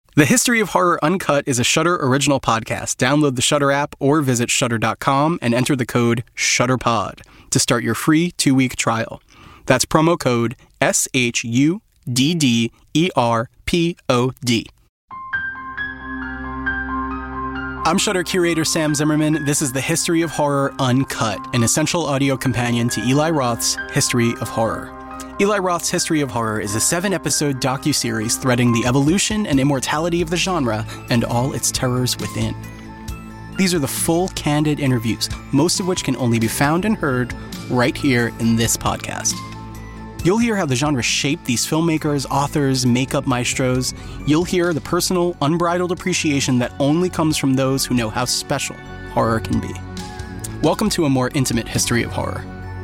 The History of Horror Uncut is a Shudder original podcast. Download the Shudder app or visit shudder.com and enter the code SHUDDERPOD to start your free 2-week trial. That's promo code SHUDDERPOD. I'm Shudder curator Sam Zimmerman. This is The History of Horror Uncut, an essential audio companion to Eli Roth's History of Horror. Eli Roth's History of Horror is a 7-episode docuseries threading the evolution and immortality of the genre and all its terrors within. These are the full, candid interviews, most of which can only be found and heard right here in this podcast. You'll hear how the genre shaped these filmmakers, authors, makeup maestros. You'll hear the personal, unbridled appreciation that only comes from those who know how special horror can be. Welcome to a more intimate history of horror.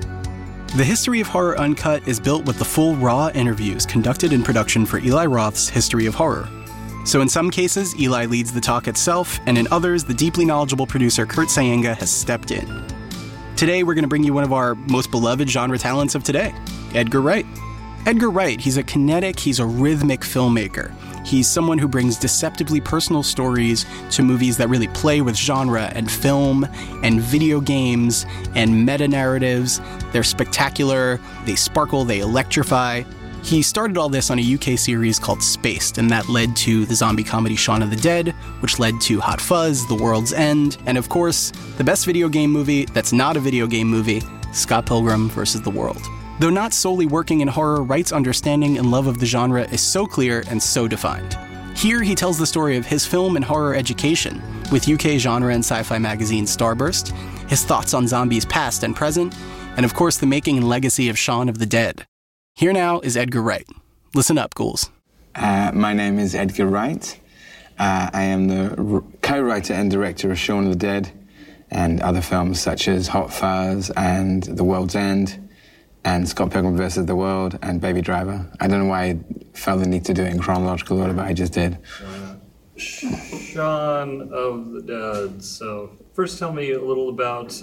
The History of Horror Uncut is built with the full raw interviews conducted in production for Eli Roth's History of Horror. So in some cases, Eli leads the talk itself, and in others, the deeply knowledgeable producer Kurt Sayenga has stepped in. Today, we're going to bring you one of our most beloved genre talents of today, Edgar Wright. Edgar Wright, he's a kinetic, he's a rhythmic filmmaker. He's someone who brings deceptively personal stories to movies that really play with genre and film and video games and meta-narratives. They're spectacular, they sparkle, they electrify. He started all this on a UK series called Spaced, and that led to the zombie comedy Shaun of the Dead, which led to Hot Fuzz, The World's End, and of course, the best video game movie that's not a video game movie, Scott Pilgrim vs. the World. Though not solely working in horror, Wright's understanding and love of the genre is so clear and so defined. Here, he tells the story of his film and horror education with UK genre and sci-fi magazine Starburst, his thoughts on zombies past and present, and of course the making and legacy of Shaun of the Dead. Here now is Edgar Wright. Listen up, ghouls. My name is Edgar Wright. I am the co-writer and director of Shaun of the Dead and other films such as Hot Fuzz and The World's End, and Scott Pilgrim vs. the World, and Baby Driver. I don't know why I felt the need to do it in chronological order, but I just did. Shaun of the Dead. So first tell me a little about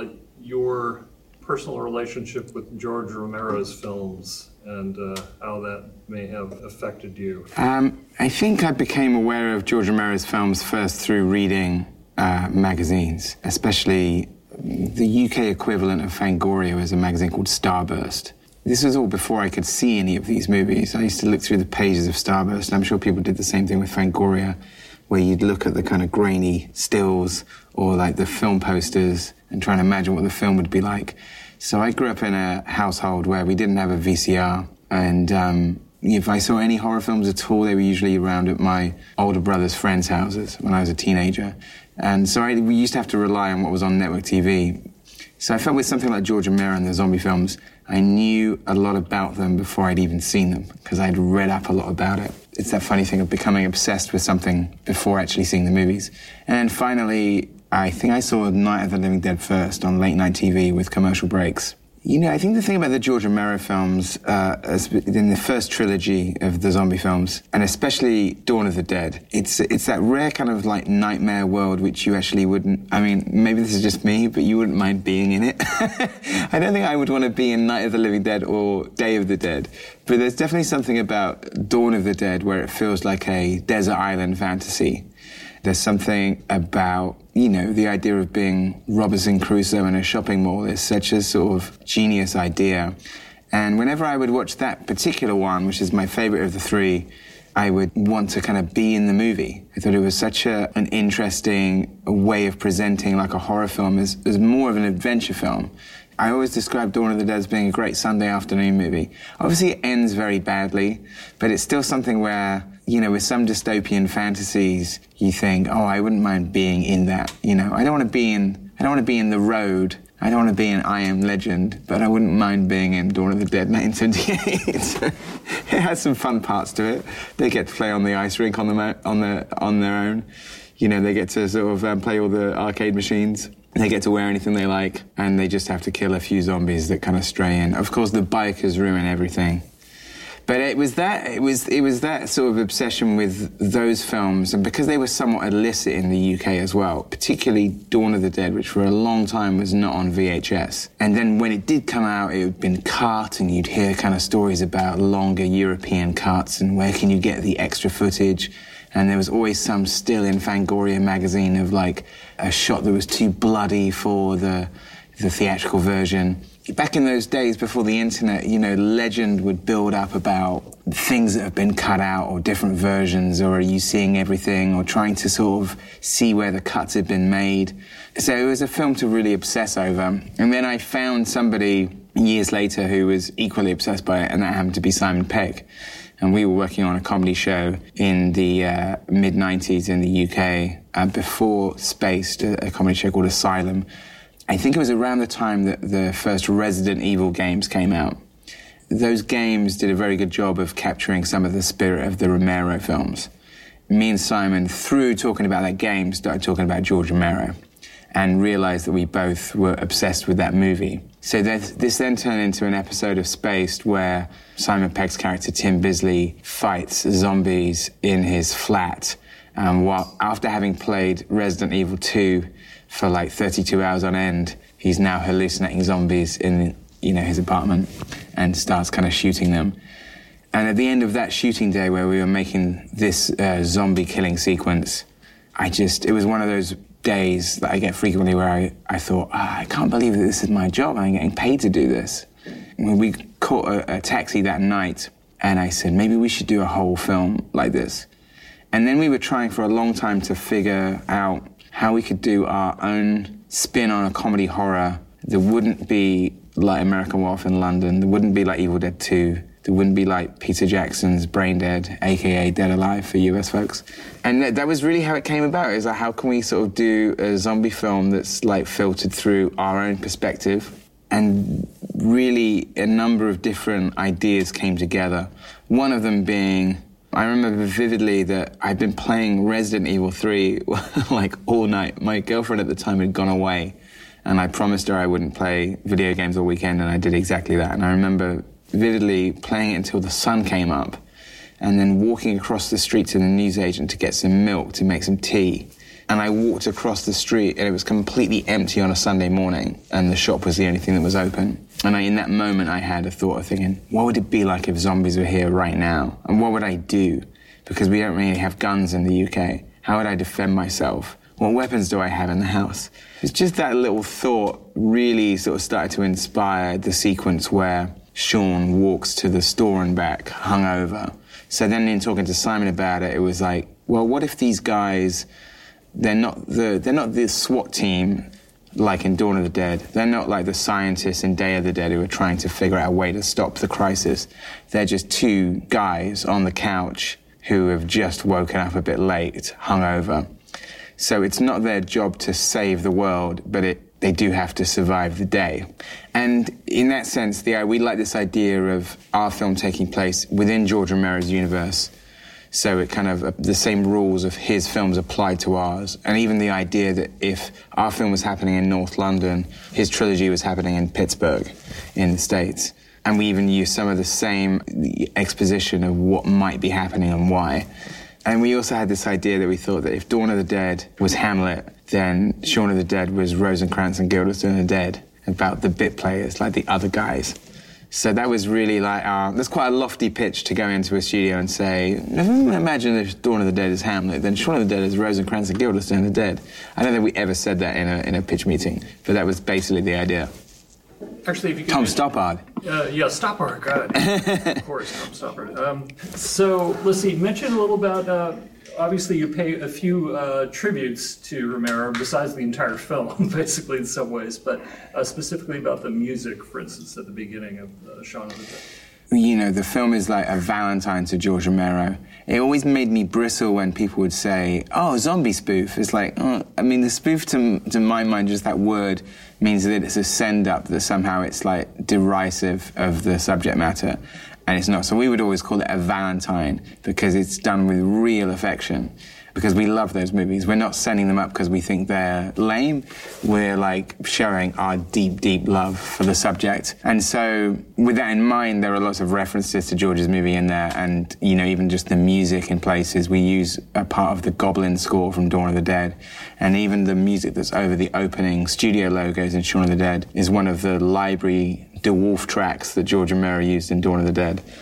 your personal relationship with George Romero's films and how that may have affected you. I think I became aware of George Romero's films first through reading magazines, especially the UK equivalent of Fangoria is a magazine called Starburst. This was all before I could see any of these movies. I used to look through the pages of Starburst, and I'm sure people did the same thing with Fangoria, where you'd look at the kind of grainy stills or like the film posters and try and imagine what the film would be like. So I grew up in a household where we didn't have a VCR, and if I saw any horror films at all, they were usually around at my older brother's friends' houses when I was a teenager. And so we used to have to rely on what was on network TV. So I felt with something like George Romero and the zombie films, I knew a lot about them before I'd even seen them, because I'd read up a lot about it. It's that funny thing of becoming obsessed with something before actually seeing the movies. And then finally, I think I saw Night of the Living Dead first on late night TV with commercial breaks. You know, I think the thing about the George Romero films, in the first trilogy of the zombie films, and especially Dawn of the Dead, it's that rare kind of like nightmare world which you actually wouldn't, I mean, maybe this is just me, but you wouldn't mind being in it. I don't think I would want to be in Night of the Living Dead or Day of the Dead, but there's definitely something about Dawn of the Dead where it feels like a desert island fantasy. There's something about, you know, the idea of being Robinson Crusoe in a shopping mall is such a sort of genius idea. And whenever I would watch that particular one, which is my favorite of the three, I would want to kind of be in the movie. I thought it was such an interesting way of presenting like a horror film as more of an adventure film. I always describe Dawn of the Dead as being a great Sunday afternoon movie. Obviously it ends very badly, but it's still something where, you know, with some dystopian fantasies, you think, oh, I wouldn't mind being in that. You know, I don't want to be in The Road. I don't want to be in I Am Legend, but I wouldn't mind being in Dawn of the Dead 1978. It has some fun parts to it. They get to play on the ice rink on their own. You know, they get to sort of play all the arcade machines. They get to wear anything they like, and they just have to kill a few zombies that kind of stray in. Of course, the bikers ruin everything. But it was that sort of obsession with those films, and because they were somewhat illicit in the UK as well, particularly Dawn of the Dead, which for a long time was not on VHS. And then when it did come out, it had been cut, and you'd hear kind of stories about longer European cuts and where can you get the extra footage. And there was always some still in Fangoria magazine of like a shot that was too bloody for the theatrical version. Back in those days before the internet, you know, legend would build up about things that have been cut out or different versions, or are you seeing everything, or trying to sort of see where the cuts had been made. So it was a film to really obsess over. And then I found somebody years later who was equally obsessed by it, and that happened to be Simon Pegg. And we were working on a comedy show in the mid-90s in the UK, before Spaced, a comedy show called Asylum. I think it was around the time that the first Resident Evil games came out. Those games did a very good job of capturing some of the spirit of the Romero films. Me and Simon, through talking about that game, started talking about George Romero and realized that we both were obsessed with that movie. So this then turned into an episode of Spaced where Simon Pegg's character Tim Bisley fights zombies in his flat, while after having played Resident Evil 2 for like 32 hours on end, he's now hallucinating zombies in, you know, his apartment and starts kind of shooting them. And at the end of that shooting day where we were making this zombie killing sequence, it was one of those days that I get frequently where I thought, I can't believe that this is my job and I'm getting paid to do this. We caught a taxi that night and I said, maybe we should do a whole film like this. And then we were trying for a long time to figure out how we could do our own spin on a comedy horror that wouldn't be like American Werewolf in London, that wouldn't be like Evil Dead 2, that wouldn't be like Peter Jackson's Brain Dead, a.k.a. Dead Alive for US folks. And that was really how it came about, is like, how can we sort of do a zombie film that's like filtered through our own perspective? And really a number of different ideas came together. One of them being, I remember vividly that I'd been playing Resident Evil 3 like all night. My girlfriend at the time had gone away, and I promised her I wouldn't play video games all weekend, and I did exactly that. And I remember vividly playing it until the sun came up, and then walking across the street to the newsagent to get some milk to make some tea. And I walked across the street, and it was completely empty on a Sunday morning, and the shop was the only thing that was open. And in that moment, I had a thought of thinking, what would it be like if zombies were here right now? And what would I do? Because we don't really have guns in the UK. How would I defend myself? What weapons do I have in the house? It's just that little thought really sort of started to inspire the sequence where Sean walks to the store and back, hungover. So then in talking to Simon about it, it was like, well, what if these guys, they're not the SWAT team like in Dawn of the Dead. They're not like the scientists in Day of the Dead who are trying to figure out a way to stop the crisis. They're just two guys on the couch who have just woken up a bit late, hungover. So it's not their job to save the world, but they do have to survive the day. And in that sense, we like this idea of our film taking place within George Romero's universe. So it kind of, the same rules of his films applied to ours. And even the idea that if our film was happening in North London, his trilogy was happening in Pittsburgh in the States. And we even used some of the same exposition of what might be happening and why. And we also had this idea that we thought that if Dawn of the Dead was Hamlet, then Shaun of the Dead was Rosencrantz and Guildenstern are Dead, about the bit players, like the other guys. So that was really like, that's quite a lofty pitch to go into a studio and say, imagine if Dawn of the Dead is Hamlet, then Shaun of the Dead is Rosencrantz and Guildenstern are Dead. I don't think we ever said that in a pitch meeting, but that was basically the idea. Actually, if you could... Tom Stoppard. Yeah, Stoppard, got it. Of course, Tom Stoppard. So, let's see, mention a little about, obviously you pay a few tributes to Romero, besides the entire film, basically in some ways, but specifically about the music, for instance, at the beginning of Shaun of the Dead. You know, the film is like a Valentine to George Romero. It always made me bristle when people would say, oh, zombie spoof. It's like, I mean, the spoof to my mind, just that word means that it's a send-up, that somehow it's like derisive of the subject matter. And it's not. So we would always call it a Valentine because it's done with real affection. Because we love those movies. We're not sending them up because we think they're lame. We're like showing our deep, deep love for the subject. And so with that in mind, there are lots of references to George's movie in there. And, you know, even just the music in places. We use a part of the Goblin score from Dawn of the Dead. And even the music that's over the opening studio logos in Shaun of the Dead is one of the library DeWolf tracks that George Romero used in Dawn of the Dead.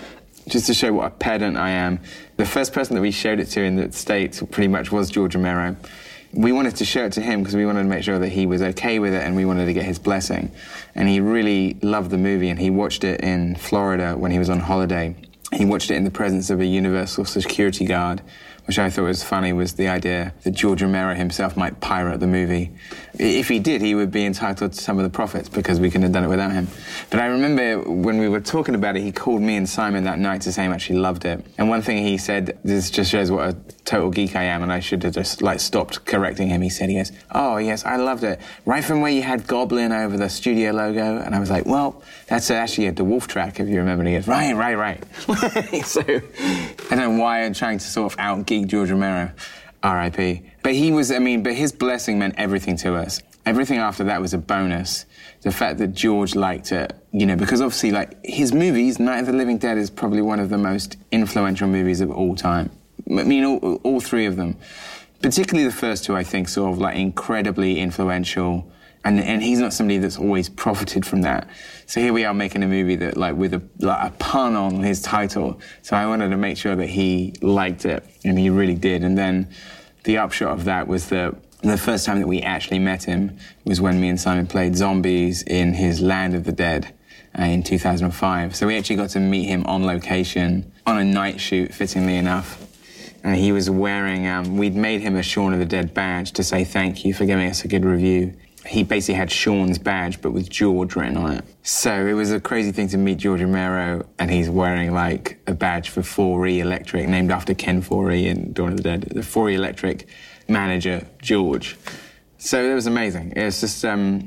just to show what a pedant I am, the first person that we showed it to in the States pretty much was George Romero. We wanted to show it to him because we wanted to make sure that he was okay with it and we wanted to get his blessing. And he really loved the movie, and he watched it in Florida when he was on holiday. He watched it in the presence of a Universal security guard, which I thought was funny, was the idea that George Romero himself might pirate the movie. If he did, he would be entitled to some of the profits because we couldn't have done it without him. But I remember when we were talking about it, he called me and Simon that night to say he actually loved it. And one thing he said, this just shows what a total geek I am, and I should have just stopped correcting him. He said, he goes, "Oh yes, I loved it. Right from where you had Goblin over the studio logo." And I was like, "Well, that's actually a DeWolf track, if you remember." And he goes, right. So I don't know why I'm trying to sort of out-geek George Romero, R.I.P. But but his blessing meant everything to us. Everything after that was a bonus. The fact that George liked it, because obviously, his movies, Night of the Living Dead is probably one of the most influential movies of all time. I mean, all three of them. Particularly the first two, I think, sort of incredibly influential. And he's not somebody that's always profited from that. So here we are making a movie that, with a pun on his title. So I wanted to make sure that he liked it, and he really did. And then the upshot of that was that the first time that we actually met him was when me and Simon played zombies in his Land of the Dead in 2005. So we actually got to meet him on location on a night shoot, fittingly enough. And he was wearing, we'd made him a Shaun of the Dead badge to say thank you for giving us a good review. He basically had Shaun's badge, but with George written on it. So it was a crazy thing to meet George Romero, and he's wearing a badge for 4E Electric, named after Ken Foree in Dawn of the Dead. The 4E Electric manager, George. So it was amazing. It was just,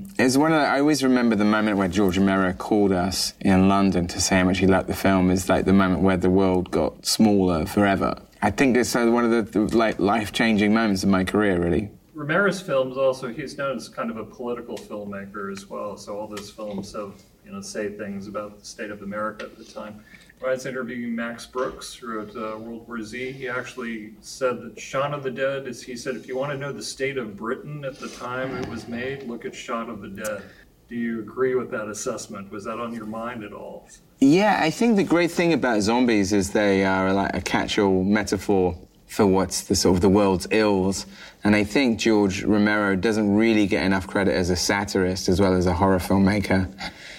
I always remember the moment where George Romero called us in London to say how much he liked the film is the moment where the world got smaller forever. I think it's one of the life-changing moments of my career, really. Romero's films also, he's known as kind of a political filmmaker as well, so all those films have, say things about the state of America at the time. When I was interviewing Max Brooks, who wrote World War Z, he actually said that Shaun of the Dead he said, if you want to know the state of Britain at the time it was made, look at Shaun of the Dead. Do you agree with that assessment? Was that on your mind at all? Yeah, I think the great thing about zombies is they are a catch-all metaphor for what's the world's ills. And I think George Romero doesn't really get enough credit as a satirist as well as a horror filmmaker.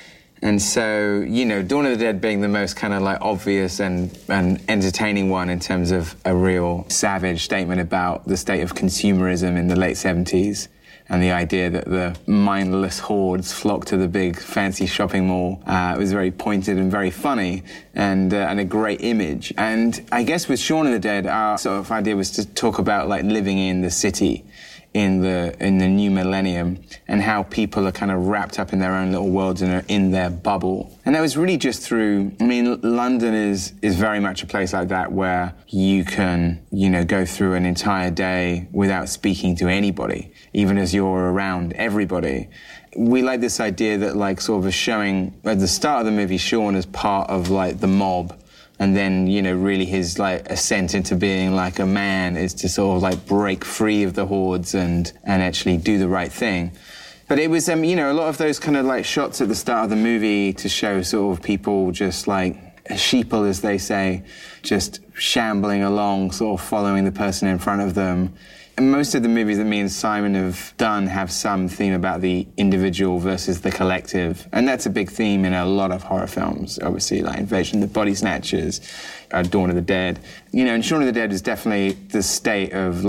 And so, Dawn of the Dead being the most kind of obvious and entertaining one in terms of a real savage statement about the state of consumerism in the late 70s. And the idea that the mindless hordes flock to the big fancy shopping mall was very pointed and very funny and a great image. And I guess with Shaun of the Dead, our sort of idea was to talk about living in the city in the new millennium and how people are kind of wrapped up in their own little worlds and are in their bubble. And that was really just through, London is very much a place like that where you can, go through an entire day without speaking to anybody, even as you're around everybody. We like this idea that sort of showing at the start of the movie Shaun as part of the mob. And then, really his ascent into being a man is to sort of break free of the hordes and actually do the right thing. But it was, a lot of those kind of shots at the start of the movie to show sort of people just sheeple, as they say, just shambling along, sort of following the person in front of them. And most of the movies that me and Simon have done have some theme about the individual versus the collective. And that's a big theme in a lot of horror films, obviously, Invasion of the Body Snatchers, Dawn of the Dead. And Shaun of the Dead is definitely the state of,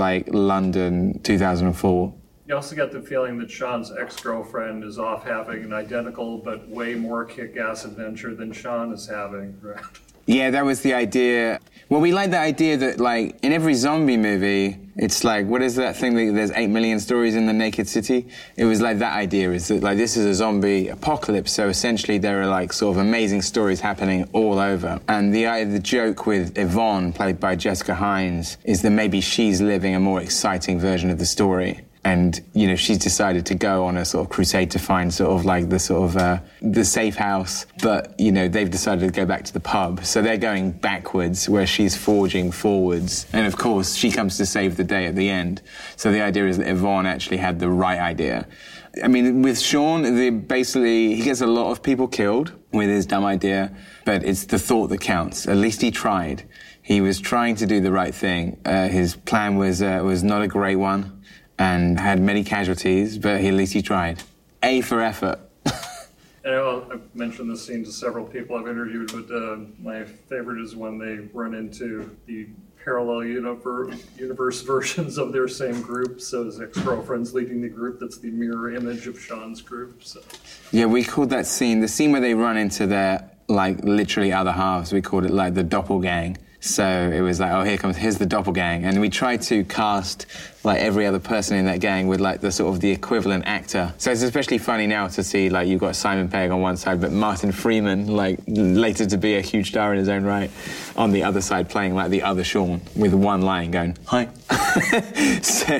London 2004. You also get the feeling that Sean's ex-girlfriend is off having an identical but way more kick-ass adventure than Sean is having, right? Yeah, that was the idea. Well, we like the idea that, in every zombie movie, it's what is that thing that there's 8 million stories in the naked city? It was that idea is that, this is a zombie apocalypse, so essentially there are, sort of amazing stories happening all over. And the joke with Yvonne, played by Jessica Hines, is that maybe she's living a more exciting version of the story. And, she's decided to go on a sort of crusade to find sort of the safe house. But, they've decided to go back to the pub. So they're going backwards where she's forging forwards. And, of course, she comes to save the day at the end. So the idea is that Yvonne actually had the right idea. With Shaun, he gets a lot of people killed. with his dumb idea, but it's the thought that counts. At least he tried. He was trying to do the right thing. His plan was not a great one and had many casualties, but at least he tried. A for effort. I've mentioned this scene to several people I've interviewed, but my favorite is when they run into the parallel universe versions of their same group. So his ex-girlfriend's leading the group that's the mirror image of Sean's group. So. Yeah, we called that scene, the scene where they run into their, like, literally other halves, we called it, like, the doppelgang. So it was like, oh, here's the doppelgang. And we tried to cast, like, every other person in that gang with, like, the sort of the equivalent actor. So it's especially funny now to see, like, you've got Simon Pegg on one side, but Martin Freeman, like, later to be a huge star in his own right, on the other side playing, like, the other Sean with one line going, hi. So,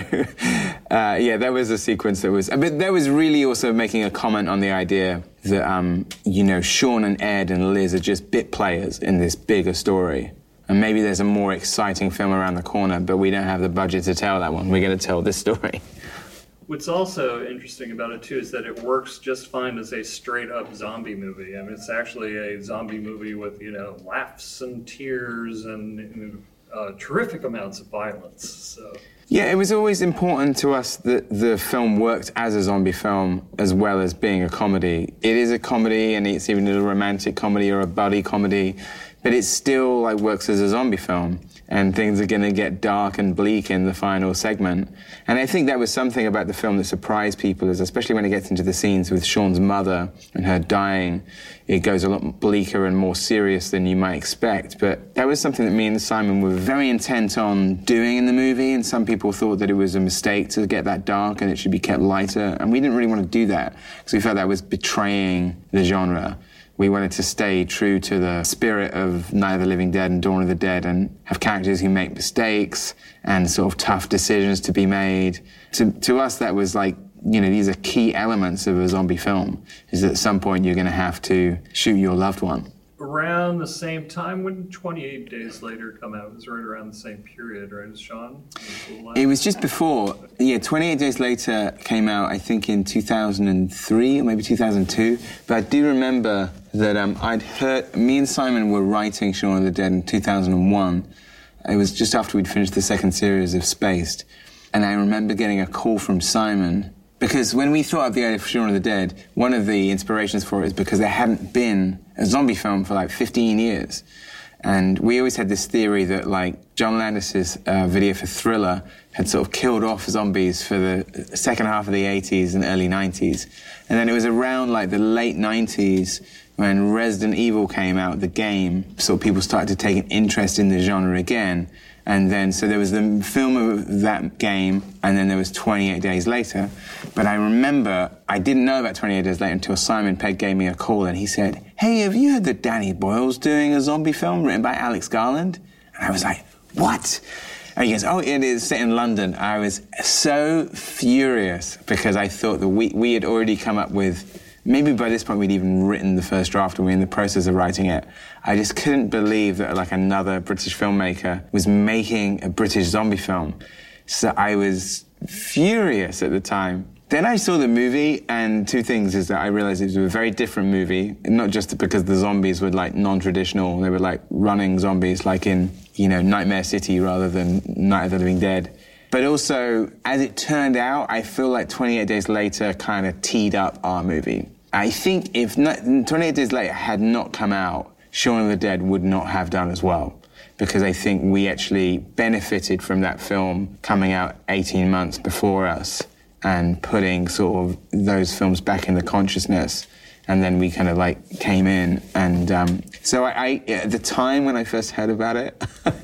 yeah, that was a sequence that was... But that was really also making a comment on the idea that, you know, Sean and Ed and Liz are just bit players in this bigger story. And maybe there's a more exciting film around the corner, but we don't have the budget to tell that one. We're going to tell this story. What's also interesting about it, too, is that it works just fine as a straight-up zombie movie. I mean, it's actually a zombie movie with, you know, laughs and tears and terrific amounts of violence. So. Yeah, it was always important to us that the film worked as a zombie film as well as being a comedy. It is a comedy, and it's even a romantic comedy or a buddy comedy, but it still like works as a zombie film, and things are going to get dark and bleak in the final segment. And I think that was something about the film that surprised people, is especially when it gets into the scenes with Sean's mother and her dying, it goes a lot bleaker and more serious than you might expect. But that was something that me and Simon were very intent on doing in the movie, and some people thought that it was a mistake to get that dark and it should be kept lighter, and we didn't really want to do that because we felt that was betraying the genre. We wanted to stay true to the spirit of Night of the Living Dead and Dawn of the Dead and have characters who make mistakes and sort of tough decisions to be made. To us, that was like, you know, these are key elements of a zombie film, is that at some point you're going to have to shoot your loved one. Around the same time, when 28 Days Later come out, it was right around the same period, right, Sean? It was just before. Yeah, 28 Days Later came out, I think, in 2003 or maybe 2002. But I do remember that I'd heard, me and Simon were writing Shaun of the Dead in 2001. It was just after we'd finished the second series of Spaced. And I remember getting a call from Simon, because when we thought of the idea for Shaun of the Dead, one of the inspirations for it is because there hadn't been a zombie film for like 15 years. And we always had this theory that like John Landis's video for Thriller had sort of killed off zombies for the second half of the 80s and early 90s. And then it was around like the late 90s when Resident Evil came out, the game, sort of people started to take an interest in the genre again. And then, so there was the film of that game, and then there was 28 Days Later. But I remember, I didn't know about 28 Days Later until Simon Pegg gave me a call, and he said, hey, have you heard that Danny Boyle's doing a zombie film written by Alex Garland? And I was like, what? And he goes, oh, it is set in London. I was so furious because I thought that we had already come up with, maybe by this point we'd even written the first draft and we were in the process of writing it. I just couldn't believe that like another British filmmaker was making a British zombie film. So I was furious at the time. Then I saw the movie, and two things is that I realized it was a very different movie, not just because the zombies were like non-traditional, they were like running zombies like in, you know, Nightmare City rather than Night of the Living Dead. But also, as it turned out, I feel like 28 Days Later kind of teed up our movie. I think if 28 Days Later had not come out, Shaun of the Dead would not have done as well. Because I think we actually benefited from that film coming out 18 months before us and putting sort of those films back in the consciousness. And then we kind of like came in. And so I at the time when I first heard about it,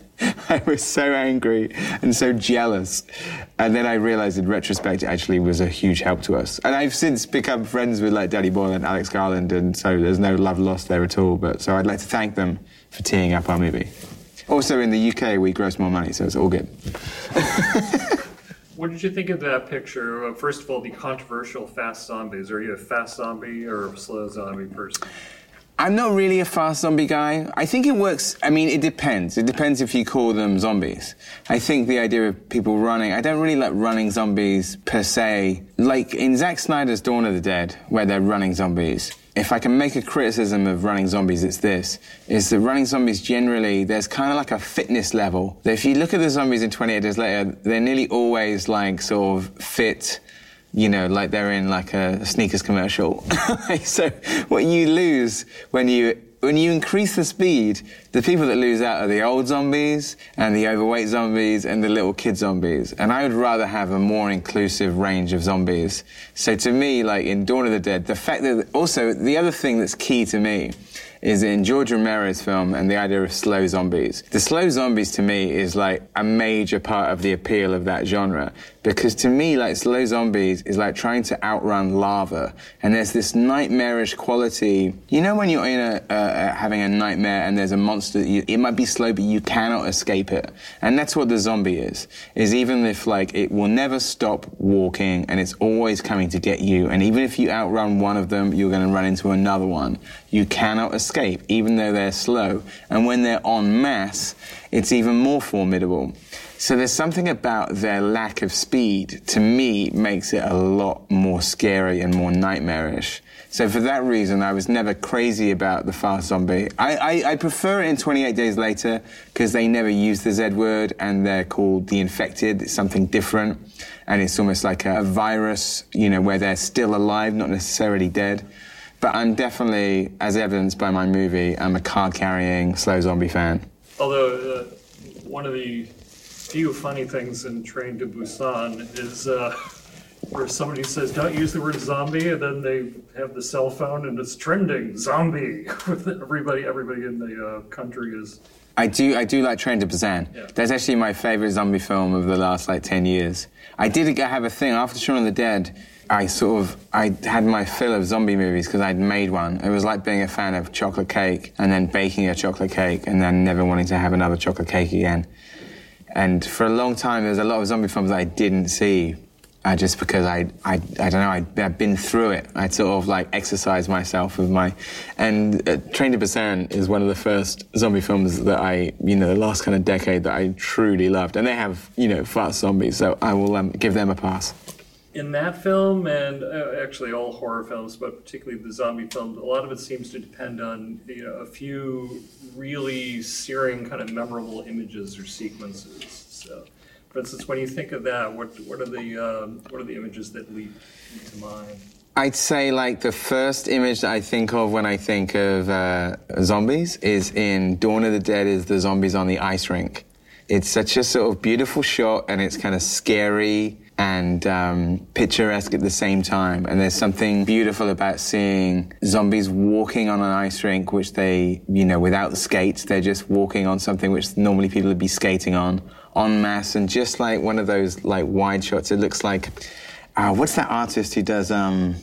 I was so angry and so jealous. And then I realized in retrospect it actually was a huge help to us. And I've since become friends with like Danny Boyle and Alex Garland, and so there's no love lost there at all. But so I'd like to thank them for teeing up our movie. Also in the UK we gross more money, so it's all good. What did you think of that picture? First of all, the controversial fast zombies. Are you a fast zombie or a slow zombie person? I'm not really a fast zombie guy. I think it works. I mean, it depends. It depends if you call them zombies. I think the idea of people running, I don't really like running zombies per se. Like in Zack Snyder's Dawn of the Dead, where they're running zombies, if I can make a criticism of Running Zombies, it's this, is that Running Zombies generally, there's kind of like a fitness level. If you look at the zombies in 28 Days Later, they're nearly always like sort of fit, you know, like they're in like a sneakers commercial. So what you lose when you increase the speed, the people that lose out are the old zombies and the overweight zombies and the little kid zombies. And I would rather have a more inclusive range of zombies. So to me, like in Dawn of the Dead, the fact that also the other thing that's key to me is in George Romero's film and the idea of slow zombies. The slow zombies to me is like a major part of the appeal of that genre, because to me, like, slow zombies is like trying to outrun lava, and there's this nightmarish quality. You know when you're in having a nightmare and there's a monster, it might be slow, but you cannot escape it. And that's what the zombie is even if like it will never stop walking and it's always coming to get you, and even if you outrun one of them, you're going to run into another one. You cannot escape, even though they're slow. And when they're en masse, it's even more formidable. So there's something about their lack of speed, to me, makes it a lot more scary and more nightmarish. So for that reason, I was never crazy about the fast zombie. I prefer it in 28 Days Later, because they never use the Z word, and they're called the infected. It's something different, and it's almost like a virus, you know, where they're still alive, not necessarily dead. But I'm definitely, as evidenced by my movie, I'm a card-carrying slow zombie fan. Although one of the few funny things in Train to Busan is where somebody says, don't use the word zombie, and then they have the cell phone and it's trending, zombie. everybody in the country is... I do like Train to Busan. Yeah. That's actually my favorite zombie film of the last, 10 years. I did have a thing, after Shaun of the Dead, I had my fill of zombie movies because I'd made one. It was like being a fan of chocolate cake and then baking a chocolate cake and then never wanting to have another chocolate cake again. And for a long time, there was a lot of zombie films that I didn't see, just because I don't know, I'd been through it. I'd sort of like exercised myself with my... And Train to Busan is one of the first zombie films that the last kind of decade that I truly loved. And they have, fast zombies, so I will give them a pass. In that film, and actually all horror films, but particularly the zombie films, a lot of it seems to depend on a few really searing, kind of memorable images or sequences. So, for instance, when you think of that, what are the images that leap to mind? I'd say like the first image that I think of when I think of zombies is in Dawn of the Dead, is the zombies on the ice rink. It's such a sort of beautiful shot, and it's kind of scary and picturesque at the same time. And there's something beautiful about seeing zombies walking on an ice rink, which they, without skates, they're just walking on something which normally people would be skating on, en masse. And just like one of those like wide shots, it looks like, what's that artist who does, God,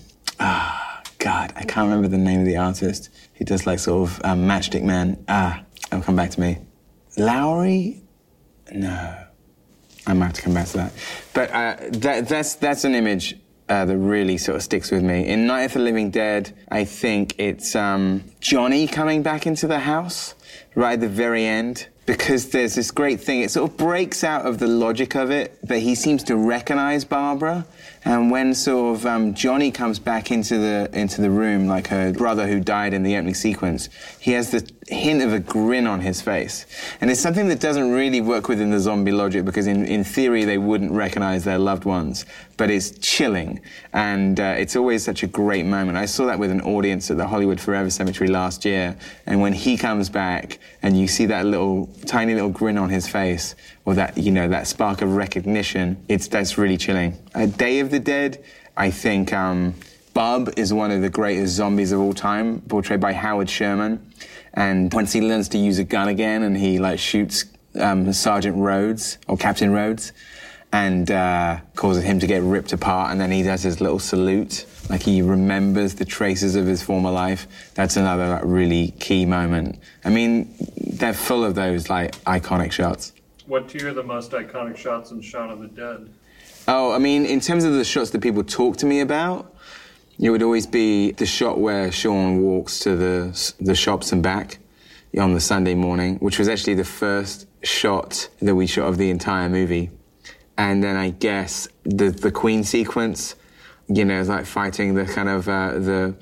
I can't remember the name of the artist. He does like sort of Matchstick Man. It'll come back to me. Lowry? No. I might have to come back to that. But that's an image that really sort of sticks with me. In Night of the Living Dead, I think it's Johnny coming back into the house right at the very end, because there's this great thing. It sort of breaks out of the logic of it, but he seems to recognize Barbara. And when sort of Johnny comes back into the room, like her brother who died in the opening sequence, he has the hint of a grin on his face. And it's something that doesn't really work within the zombie logic, because in theory they wouldn't recognize their loved ones. But it's chilling, and it's always such a great moment. I saw that with an audience at the Hollywood Forever Cemetery last year, and when he comes back and you see that tiny little grin on his face, or that, that spark of recognition, that's really chilling. Day of the Dead, I think Bub is one of the greatest zombies of all time, portrayed by Howard Sherman. And once he learns to use a gun again, and he shoots Sergeant Rhodes, or Captain Rhodes, and causes him to get ripped apart, and then he does his little salute, like he remembers the traces of his former life. That's another really key moment. I mean, they're full of those iconic shots. What to you are the most iconic shots in Shaun of the Dead? Oh, I mean, in terms of the shots that people talk to me about, it would always be the shot where Shaun walks to the shops and back on the Sunday morning, which was actually the first shot that we shot of the entire movie. And then I guess the Queen sequence, it's like fighting the kind of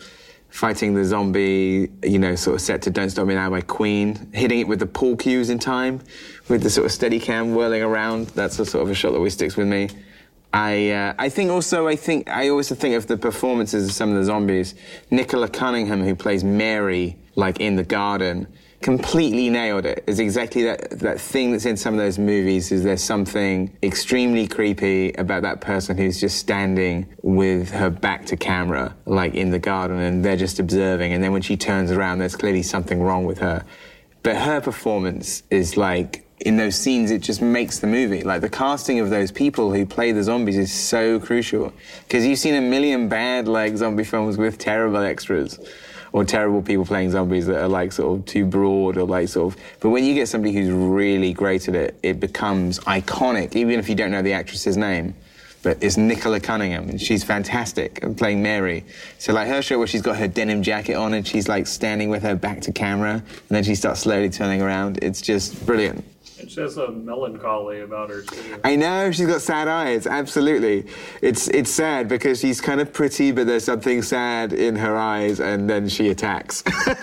fighting the zombie, sort of set to Don't Stop Me Now by Queen, hitting it with the pool cues in time, with the sort of steady cam whirling around. That's a sort of a shot that always sticks with me. I always think of the performances of some of the zombies. Nicola Cunningham, who plays Mary, like in The Garden, completely nailed it. It's exactly that thing that's in some of those movies, is there's something extremely creepy about that person who's just standing with her back to camera, like in The Garden, and they're just observing, and then when she turns around, there's clearly something wrong with her. But her performance is like, in those scenes, it just makes the movie. Like, the casting of those people who play the zombies is so crucial. Because you've seen a million bad, like, zombie films with terrible extras, or terrible people playing zombies that are, like, sort of too broad, or, like, sort of... But when you get somebody who's really great at it, it becomes iconic, even if you don't know the actress's name. But it's Nicola Cunningham, and she's fantastic at playing Mary. So, like, her show where she's got her denim jacket on and she's, like, standing with her back to camera, and then she starts slowly turning around, it's just brilliant. And she has a melancholy about her, too. I know, she's got sad eyes, absolutely. It's sad because she's kind of pretty, but there's something sad in her eyes, and then she attacks.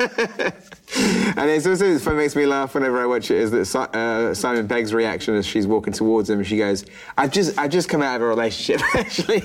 And it's also, what makes me laugh whenever I watch it, is that Simon Pegg's reaction as she's walking towards him, and she goes, I've just come out of a relationship, actually.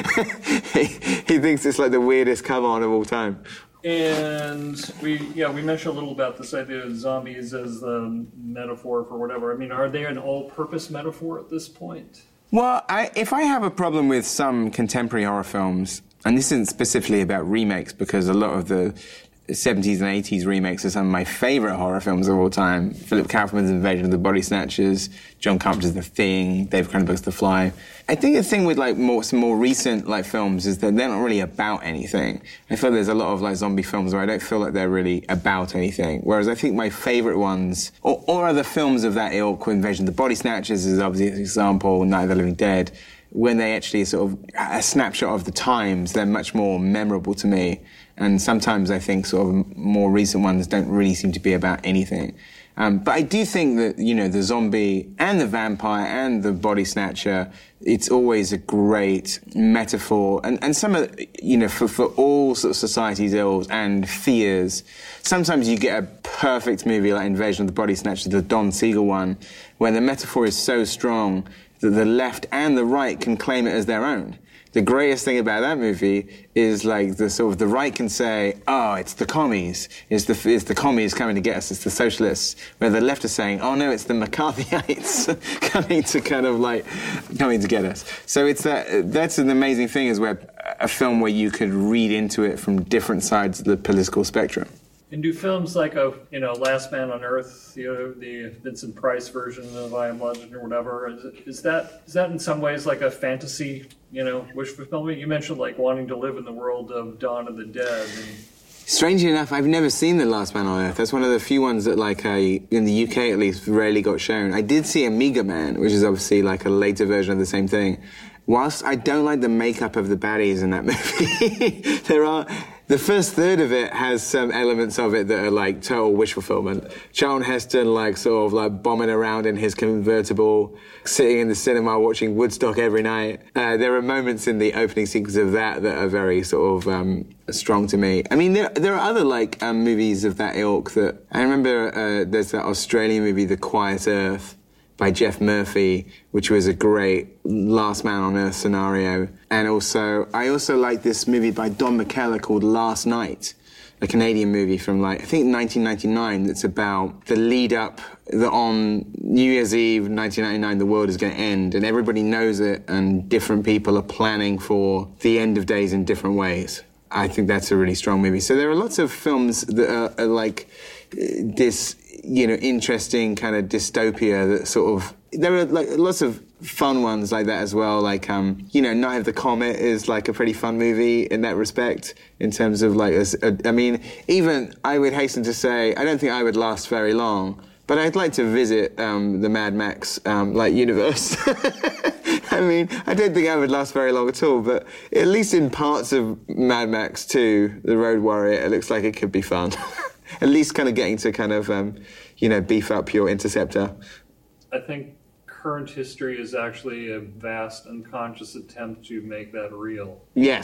He thinks it's like the weirdest come-on of all time. And we mentioned a little about this idea of zombies as the metaphor for whatever. I mean, are they an all-purpose metaphor at this point? Well, if I have a problem with some contemporary horror films, and this isn't specifically about remakes, because a lot of the 70s and 80s remakes are some of my favourite horror films of all time. Philip Kaufman's Invasion of the Body Snatchers, John Carpenter's The Thing, David Cronenberg's The Fly. I think the thing with like some more recent like films is that they're not really about anything. I feel there's a lot of like zombie films where I don't feel like they're really about anything. Whereas I think my favourite ones, or other films of that ilk, Invasion of the Body Snatchers is obviously an example, Night of the Living Dead, when they actually sort of a snapshot of the times, they're much more memorable to me. And sometimes I think sort of more recent ones don't really seem to be about anything. But I do think that, the zombie and the vampire and the body snatcher, it's always a great metaphor. And some of, for all sorts of society's ills and fears, sometimes you get a perfect movie like Invasion of the Body Snatcher, the Don Siegel one, where the metaphor is so strong that the left and the right can claim it as their own. The greatest thing about that movie is like the right can say, oh, it's the commies, it's the commies coming to get us, it's the socialists, where the left is saying, oh no, it's the McCarthyites coming to get us. So that's an amazing thing, is where a film where you could read into it from different sides of the political spectrum. And do films like Last Man on Earth, the Vincent Price version of I Am Legend or whatever, is that in some ways like a fantasy, wish fulfillment? You mentioned like wanting to live in the world of Dawn of the Dead. Strangely enough, I've never seen The Last Man on Earth. That's one of the few ones that, like, in the UK at least, rarely got shown. I did see Amiga Man, which is obviously like a later version of the same thing. Whilst I don't like the makeup of the baddies in that movie, the first third of it has some elements of it that are like total wish fulfillment. Charlton Heston, like, sort of like bombing around in his convertible, sitting in the cinema watching Woodstock every night. There are moments in the opening sequence of that are very sort of strong to me. I mean, there are other like movies of that ilk that I remember. There's that Australian movie, The Quiet Earth, by Jeff Murphy, which was a great Last Man on Earth scenario. And I also like this movie by Don McKellar called Last Night, a Canadian movie from I think 1999, that's about the lead up that on New Year's Eve 1999 the world is going to end, and everybody knows it, and different people are planning for the end of days in different ways. I think that's a really strong movie. So there are lots of films that are like this, interesting kind of dystopia that sort of... There are like lots of fun ones like that as well. Like, Night of the Comet is like a pretty fun movie in that respect, in terms of like, even I would hasten to say, I don't think I would last very long, but I'd like to visit the Mad Max universe. I mean, I don't think I would last very long at all, but at least in parts of Mad Max 2, The Road Warrior, it looks like it could be fun. At least kind of getting to kind of, beef up your Interceptor. I think current history is actually a vast unconscious attempt to make that real. Yes,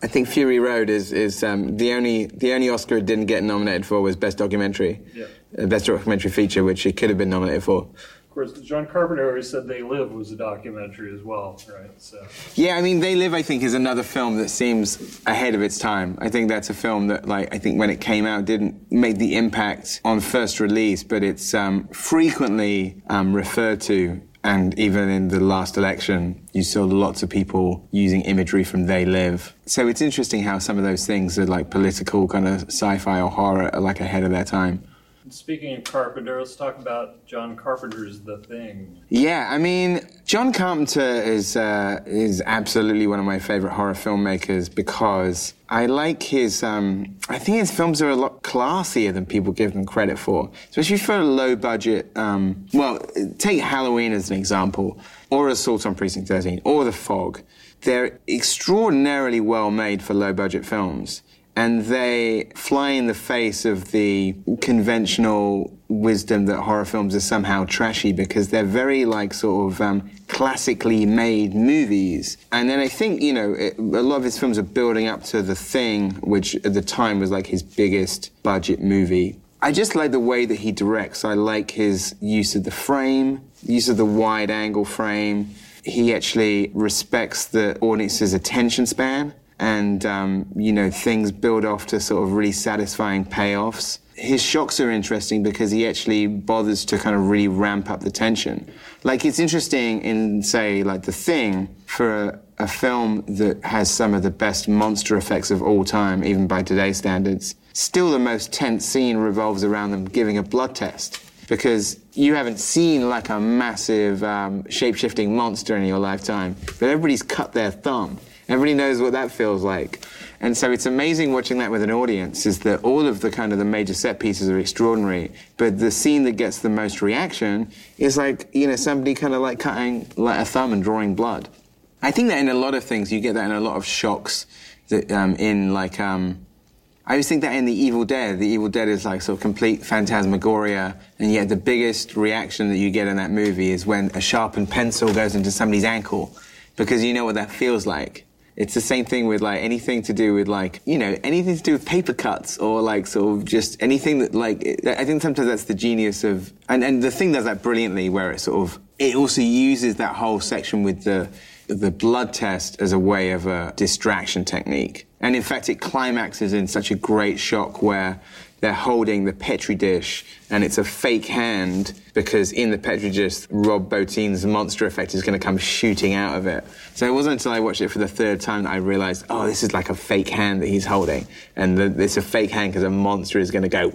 I think Fury Road is the only Oscar it didn't get nominated for was Best Documentary. Yeah. Best Documentary Feature, which it could have been nominated for. Of course, John Carpenter always said They Live was a documentary as well, right? So. Yeah, I mean, They Live, I think, is another film that seems ahead of its time. I think that's a film that, like, I think when it came out didn't make the impact on first release, but it's frequently referred to. And even in the last election, you saw lots of people using imagery from They Live. So it's interesting how some of those things are like political kind of sci-fi or horror are like ahead of their time. Speaking of Carpenter, let's talk about John Carpenter's The Thing. Yeah, I mean, John Carpenter is absolutely one of my favorite horror filmmakers because I like his, I think his films are a lot classier than people give them credit for, especially for a low budget, well, take Halloween as an example, or Assault on Precinct 13, or The Fog. They're extraordinarily well made for low budget films. And they fly in the face of the conventional wisdom that horror films are somehow trashy because they're very, like, sort of classically made movies. And then I think, you know, a lot of his films are building up to The Thing, which at the time was, like, his biggest budget movie. I just like the way that he directs. I like his use of the frame, use of the wide-angle frame. He actually respects the audience's attention span. And, you know, things build off to sort of really satisfying payoffs. His shocks are interesting because he actually bothers to kind of really ramp up the tension. Like, it's interesting in, say, like The Thing, for a film that has some of the best monster effects of all time, even by today's standards, still the most tense scene revolves around them giving a blood test. Because you haven't seen, like, a massive shape-shifting monster in your lifetime, but everybody's cut their thumb. Everybody knows what that feels like. And so it's amazing watching that with an audience, is that all of the kind of the major set pieces are extraordinary, but the scene that gets the most reaction is like, you know, somebody kind of like cutting like a thumb and drawing blood. I think that in a lot of things, you get that in a lot of shocks that in like, I always think that in The Evil Dead is like sort of complete phantasmagoria, and yet the biggest reaction that you get in that movie is when a sharpened pencil goes into somebody's ankle, because you know what that feels like. It's the same thing with, like, anything to do with, like, you know, anything to do with paper cuts or, like, sort of just anything that, like, I think sometimes that's the genius of... And The Thing does that brilliantly, where it sort of... It also uses that whole section with the blood test as a way of a distraction technique. And, in fact, it climaxes in such a great shock where they're holding the Petri dish and it's a fake hand because in the Petri dish, Rob Bottin's monster effect is going to come shooting out of it. So it wasn't until I watched it for the third time that I realized, oh, this is like a fake hand that he's holding. And it's a fake hand because a monster is going to go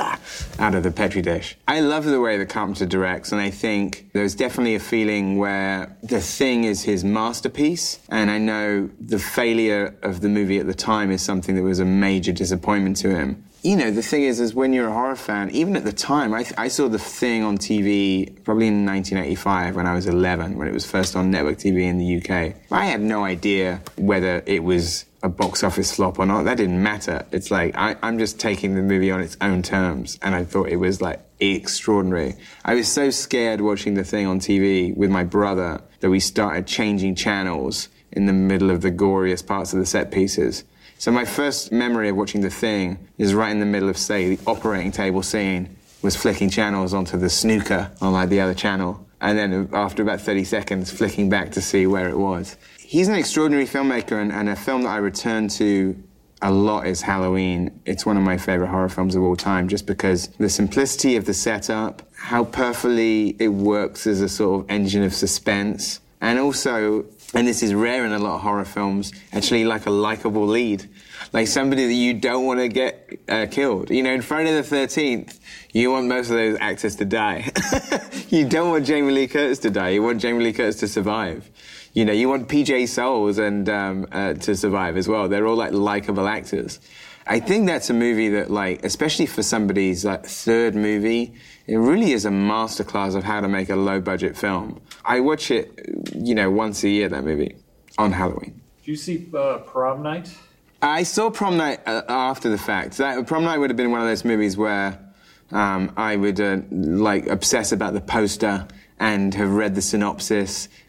out of the Petri dish. I love the way that Carpenter directs, and I think there's definitely a feeling where The Thing is his masterpiece. And I know the failure of the movie at the time is something that was a major disappointment to him. You know, the thing is when you're a horror fan, even at the time, I saw The Thing on TV probably in 1985 when I was 11, when it was first on network TV in the UK. I had no idea whether it was a box office flop or not. That didn't matter. It's like, I'm just taking the movie on its own terms, and I thought it was, like, extraordinary. I was so scared watching The Thing on TV with my brother that we started changing channels in the middle of the goriest parts of the set pieces. So my first memory of watching The Thing is right in the middle of, say, the operating table scene, was flicking channels onto the snooker on, like, the other channel. And then after about 30 seconds, flicking back to see where it was. He's an extraordinary filmmaker, and a film that I return to a lot is Halloween. It's one of my favorite horror films of all time, just because the simplicity of the setup, how perfectly it works as a sort of engine of suspense, and also, and this is rare in a lot of horror films, actually like a likable lead. Like somebody that you don't want to get killed. You know, in Friday the 13th, you want most of those actors to die. You don't want Jamie Lee Curtis to die. You want Jamie Lee Curtis to survive. You know, you want PJ Soles and to survive as well. They're all, like, likable actors. I think that's a movie that, like, especially for somebody's, like, third movie, it really is a masterclass of how to make a low-budget film. I watch it, you know, once a year, that movie, on Halloween. Did you see Prom Night? I saw Prom Night after the fact. Prom Night would have been one of those movies where I would, like, obsess about the poster and have read the synopsis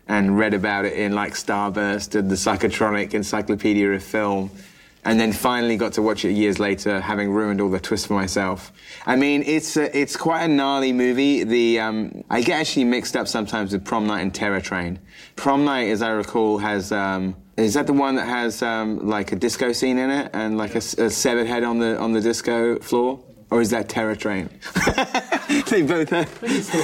and read about it in like Starburst and the Psychotronic Encyclopedia of Film, and then finally got to watch it years later, having ruined all the twists for myself. I mean, it's quite a gnarly movie. I get actually mixed up sometimes with Prom Night and Terror Train. Prom Night, as I recall, has is that the one that has like a disco scene in it and like a severed head on the disco floor? Or is that Terror Train? They both have.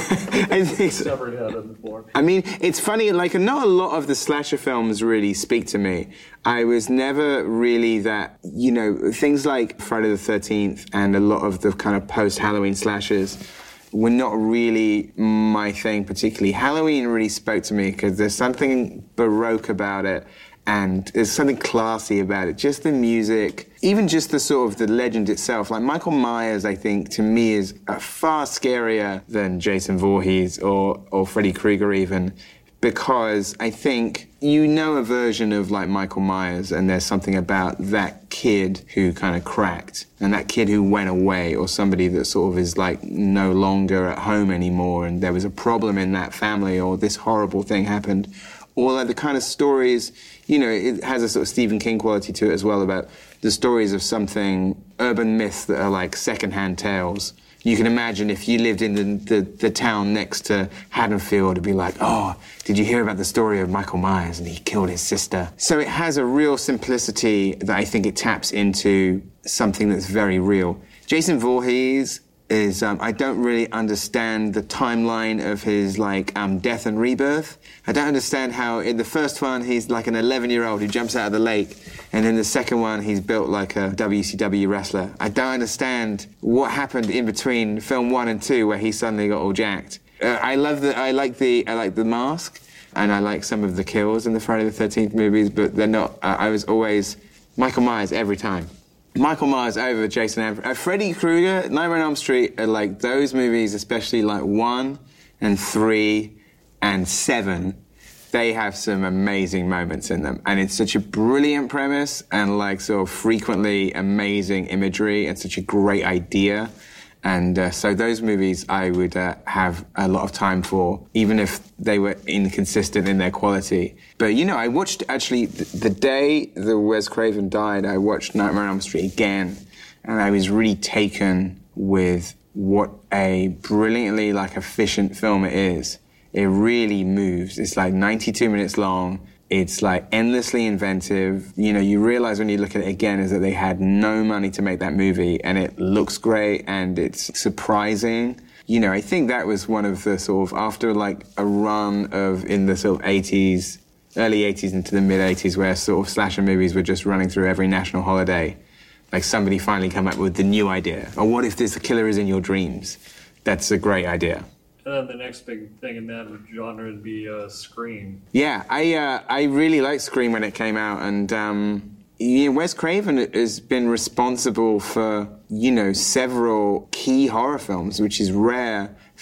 I think so. Severed head on the floor. I mean, it's funny, like, not a lot of the slasher films really speak to me. I was never really that, you know, things like Friday the 13th and a lot of the kind of post-Halloween slashers were not really my thing particularly. Halloween really spoke to me because there's something Baroque about it. And there's something classy about it. Just the music, even just the sort of the legend itself. Like Michael Myers, I think, to me is far scarier than Jason Voorhees or Freddy Krueger even, because I think you know a version of like Michael Myers, and there's something about that kid who kind of cracked, and that kid who went away, or somebody that sort of is like no longer at home anymore, and there was a problem in that family, or this horrible thing happened. Or like the kind of stories, you know, it has a sort of Stephen King quality to it as well, about the stories of something, urban myths that are like secondhand tales. You can imagine if you lived in the town next to Haddonfield, it'd be like, oh, did you hear about the story of Michael Myers and he killed his sister? So it has a real simplicity that I think it taps into something that's very real. Jason Voorhees is, I don't really understand the timeline of his, like, death and rebirth. I don't understand how in the first one he's like an 11-year-old who jumps out of the lake, and in the second one he's built like a WCW wrestler. I don't understand what happened in between film 1 and 2 where he suddenly got all jacked. I like the mask, and I like some of the kills in the Friday the 13th movies, but they're not, I was always Michael Myers every time. Michael Myers over Jason Aaron. Freddy Krueger, Nightmare on Elm Street are like those movies, especially like 1 and 3 and 7. They have some amazing moments in them. And it's such a brilliant premise and like sort of frequently amazing imagery and such a great idea. And so those movies I would have a lot of time for, even if they were inconsistent in their quality. But, you know, I watched, actually, the day that Wes Craven died, I watched Nightmare on Elm Street again, and I was really taken with what a brilliantly, like, efficient film it is. It really moves. It's like 92 minutes long. It's like endlessly inventive. You know, you realize when you look at it again is that they had no money to make that movie, and it looks great and it's surprising. You know, I think that was one of the sort of, after like a run of in the sort of 80s, early 80s into the mid 80s, where sort of slasher movies were just running through every national holiday. Like somebody finally come up with the new idea. Or what if this killer is in your dreams? That's a great idea. And then the next big thing in that genre would be Scream. Yeah, I really liked Scream when it came out, and Wes Craven has been responsible for, you know, several key horror films, which is rare for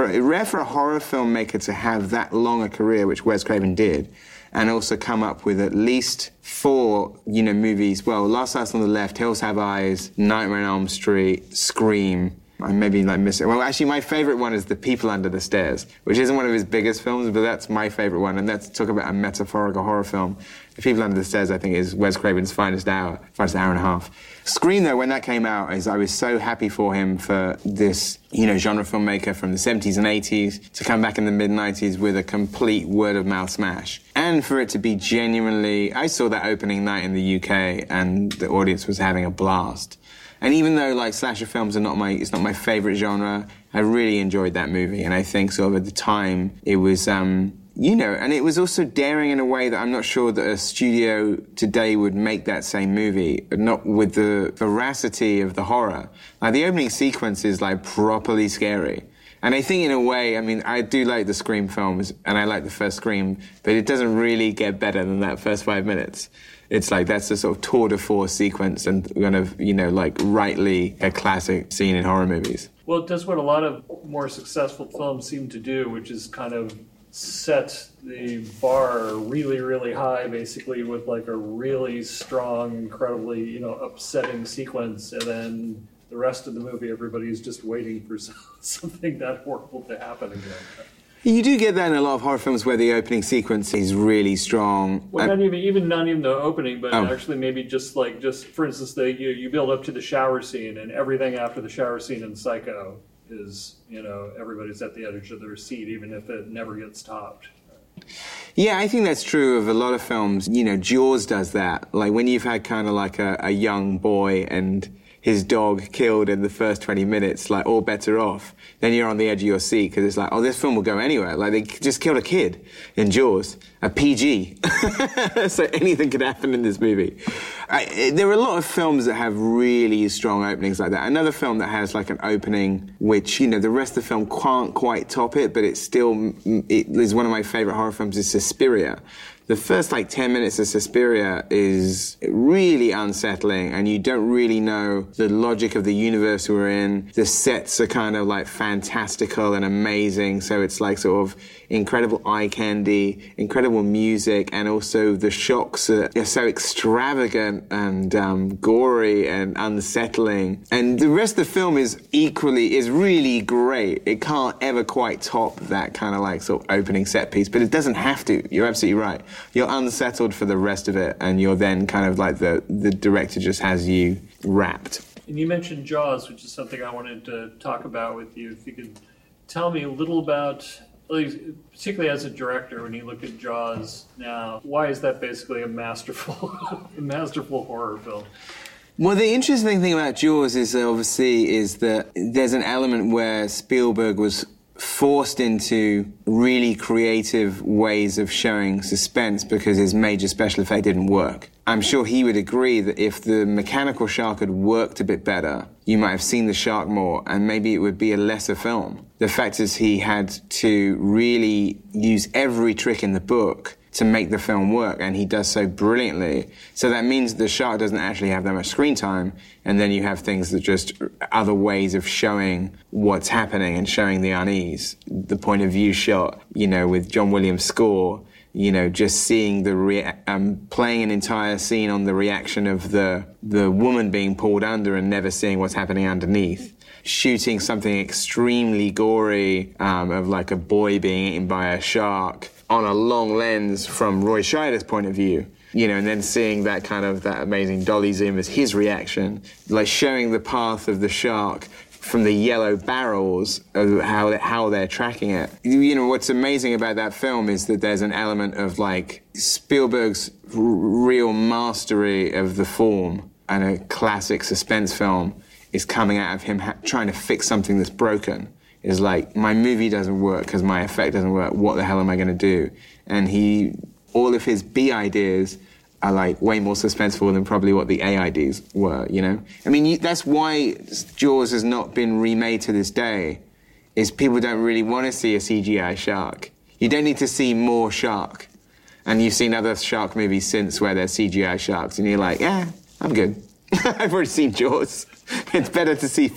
a horror filmmaker to have that long a career, which Wes Craven did, and also come up with at least 4, you know, movies. Well, Last House on the Left, Hills Have Eyes, Nightmare on Elm Street, Scream. I maybe like miss it. Well, actually, my favorite one is The People Under the Stairs, which isn't one of his biggest films, but that's my favorite one. And that's talk about a metaphorical horror film. The People Under the Stairs, I think, is Wes Craven's finest hour and a half. Scream, though, when that came out, I was so happy for him, for this, you know, genre filmmaker from the 70s and 80s to come back in the mid-90s with a complete word-of-mouth smash. And for it to be genuinely... I saw that opening night in the UK, and the audience was having a blast. And even though, like, slasher films are it's not my favorite genre, I really enjoyed that movie. And I think sort of at the time, it was, you know, and it was also daring in a way that I'm not sure that a studio today would make that same movie, but not with the veracity of the horror. Like, the opening sequence is, like, properly scary. And I think in a way, I mean, I do like the Scream films, and I like the first Scream, but it doesn't really get better than that first 5 minutes. It's like, that's a sort of tour de force sequence and kind of, you know, like rightly a classic scene in horror movies. Well, it does what a lot of more successful films seem to do, which is kind of set the bar really, really high, basically, with like a really strong, incredibly, you know, upsetting sequence, and then the rest of the movie, everybody's just waiting for something that horrible to happen again. You do get that in a lot of horror films where the opening sequence is really strong. Well, not even the opening, but actually maybe just for instance, you build up to the shower scene, and everything after the shower scene in Psycho is, everybody's at the edge of their seat, even if it never gets topped. Yeah, I think that's true of a lot of films. Jaws does that. Like when you've had kind of like a young boy and his dog killed in the first 20 minutes, like all bets are off, then you're on the edge of your seat because it's like, oh, this film will go anywhere. Like they just killed a kid in Jaws, a PG. So anything could happen in this movie. There are a lot of films that have really strong openings like that. Another film that has like an opening which, the rest of the film can't quite top it, but it is one of my favorite horror films, is Suspiria. The first 10 minutes of Suspiria is really unsettling, and you don't really know the logic of the universe we're in. The sets are kind of fantastical and amazing, so it's sort of incredible eye candy, incredible music, and also the shocks are so extravagant and gory and unsettling. And the rest of the film is really great. It can't ever quite top that kind of sort of opening set piece, but it doesn't have to. You're absolutely right. You're unsettled for the rest of it, and you're then kind of the director just has you wrapped. And you mentioned Jaws, which is something I wanted to talk about with you. If you could tell me a little about, particularly as a director, when you look at Jaws now, why is that basically a masterful horror film? Well, the interesting thing about Jaws is that there's an element where Spielberg was forced into really creative ways of showing suspense because his major special effect didn't work. I'm sure he would agree that if the mechanical shark had worked a bit better, you might have seen the shark more, and maybe it would be a lesser film. The fact is he had to really use every trick in the book to make the film work, and he does so brilliantly. So that means the shark doesn't actually have that much screen time, and then you have things that just other ways of showing what's happening and showing the unease. The point of view shot, with John Williams' score, just seeing playing an entire scene on the reaction of the woman being pulled under and never seeing what's happening underneath. Shooting something extremely gory of a boy being eaten by a shark on a long lens from Roy Scheider's point of view, and then seeing that amazing dolly zoom as his reaction, showing the path of the shark from the yellow barrels of how they're tracking it. What's amazing about that film is that there's an element of Spielberg's real mastery of the form, and a classic suspense film is coming out of him trying to fix something that's broken. Is my movie doesn't work because my effect doesn't work. What the hell am I going to do? And all of his B ideas are way more suspenseful than probably what the A ideas were, I mean, that's why Jaws has not been remade to this day, is people don't really want to see a CGI shark. You don't need to see more shark. And you've seen other shark movies since where there's CGI sharks, and you're like, yeah, I'm good. I've already seen Jaws. It's better to see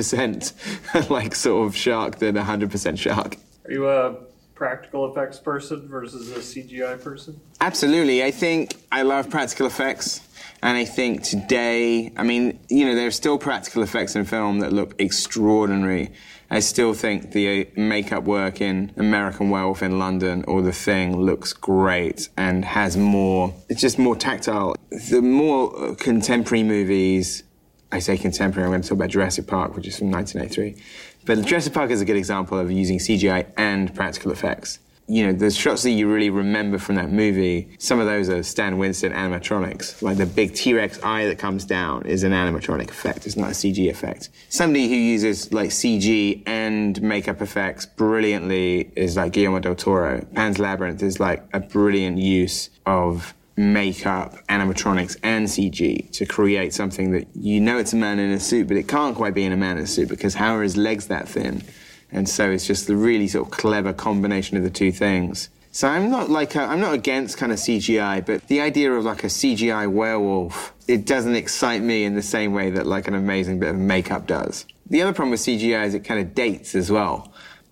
15% sort of shark than 100% shark. Are you a practical effects person versus a CGI person? Absolutely. I think I love practical effects. And I think today, there's still practical effects in film that look extraordinary. I still think the makeup work in American Werewolf in London or The Thing looks great and it's just more tactile. The more contemporary movies, I say contemporary, I'm going to talk about Jurassic Park, which is from 1983. But Jurassic Park is a good example of using CGI and practical effects. The shots that you really remember from that movie, some of those are Stan Winston animatronics. The big T-Rex eye that comes down is an animatronic effect. It's not a CG effect. Somebody who uses CG and makeup effects brilliantly is Guillermo del Toro. Pan's Labyrinth is a brilliant use of makeup, animatronics, and CG to create something that it's a man in a suit, but it can't quite be in a man in a suit because how are his legs that thin? And so it's just the really sort of clever combination of the two things. So I'm not I'm not against kind of CGI, but the idea of a CGI werewolf, it doesn't excite me in the same way that an amazing bit of makeup does. The other problem with CGI is it kind of dates as well.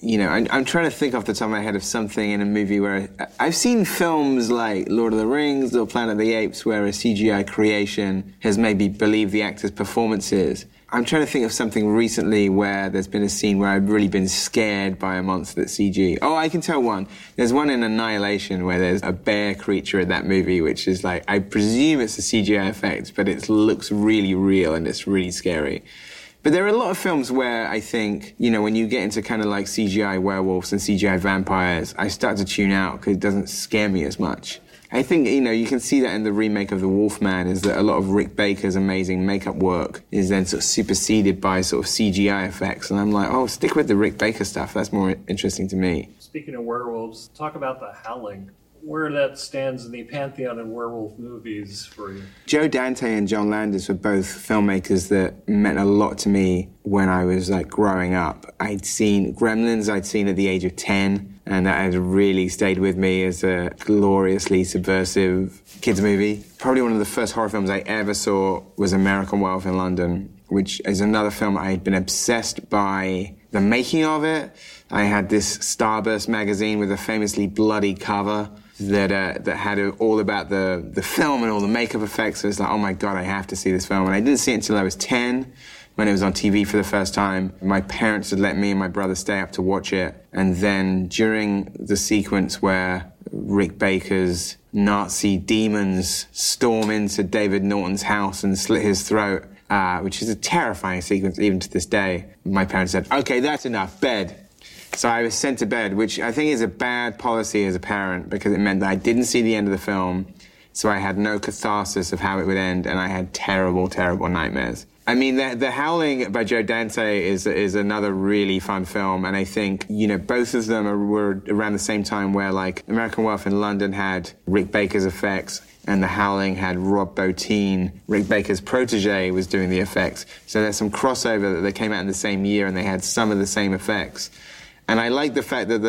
I'm trying to think off the top of my head of something in a movie where I've seen films like Lord of the Rings or Planet of the Apes where a CGI creation has made me believe the actor's performances. I'm trying to think of something recently where there's been a scene where I've really been scared by a monster that's CG. Oh, I can tell one. There's one in Annihilation where there's a bear creature in that movie, which is like, I presume it's a CGI effect, but it looks really real and it's really scary. But there are a lot of films where I think, when you get into kind of like CGI werewolves and CGI vampires, I start to tune out because it doesn't scare me as much. I think, you can see that in the remake of The Wolfman, is that a lot of Rick Baker's amazing makeup work is then sort of superseded by sort of CGI effects. And I'm like, oh, stick with the Rick Baker stuff. That's more interesting to me. Speaking of werewolves, talk about The Howling. Where that stands in the pantheon of werewolf movies for you. Joe Dante and John Landis were both filmmakers that meant a lot to me when I was like growing up. I'd seen Gremlins, at the age of 10, and that had really stayed with me as a gloriously subversive kids movie. Probably one of the first horror films I ever saw was American Werewolf in London, which is another film I had been obsessed by the making of it. I had this Starburst magazine with a famously bloody cover that had all about the film and all the makeup effects. So it's like, oh my God, I have to see this film. And I didn't see it until I was 10, when it was on TV for the first time. My parents had let me and my brother stay up to watch it. And then during the sequence where Rick Baker's Nazi demons storm into David Norton's house and slit his throat, which is a terrifying sequence even to this day, my parents said, okay, that's enough, bed. So I was sent to bed, which I think is a bad policy as a parent because it meant that I didn't see the end of the film, so I had no catharsis of how it would end, and I had terrible, terrible nightmares. I mean, The Howling by Joe Dante is another really fun film, and I think, both of them were around the same time where, like, American Werewolf in London had Rick Baker's effects, and The Howling had Rob Bottin, Rick Baker's protege, was doing the effects. So there's some crossover that they came out in the same year, and they had some of the same effects. And I like the fact that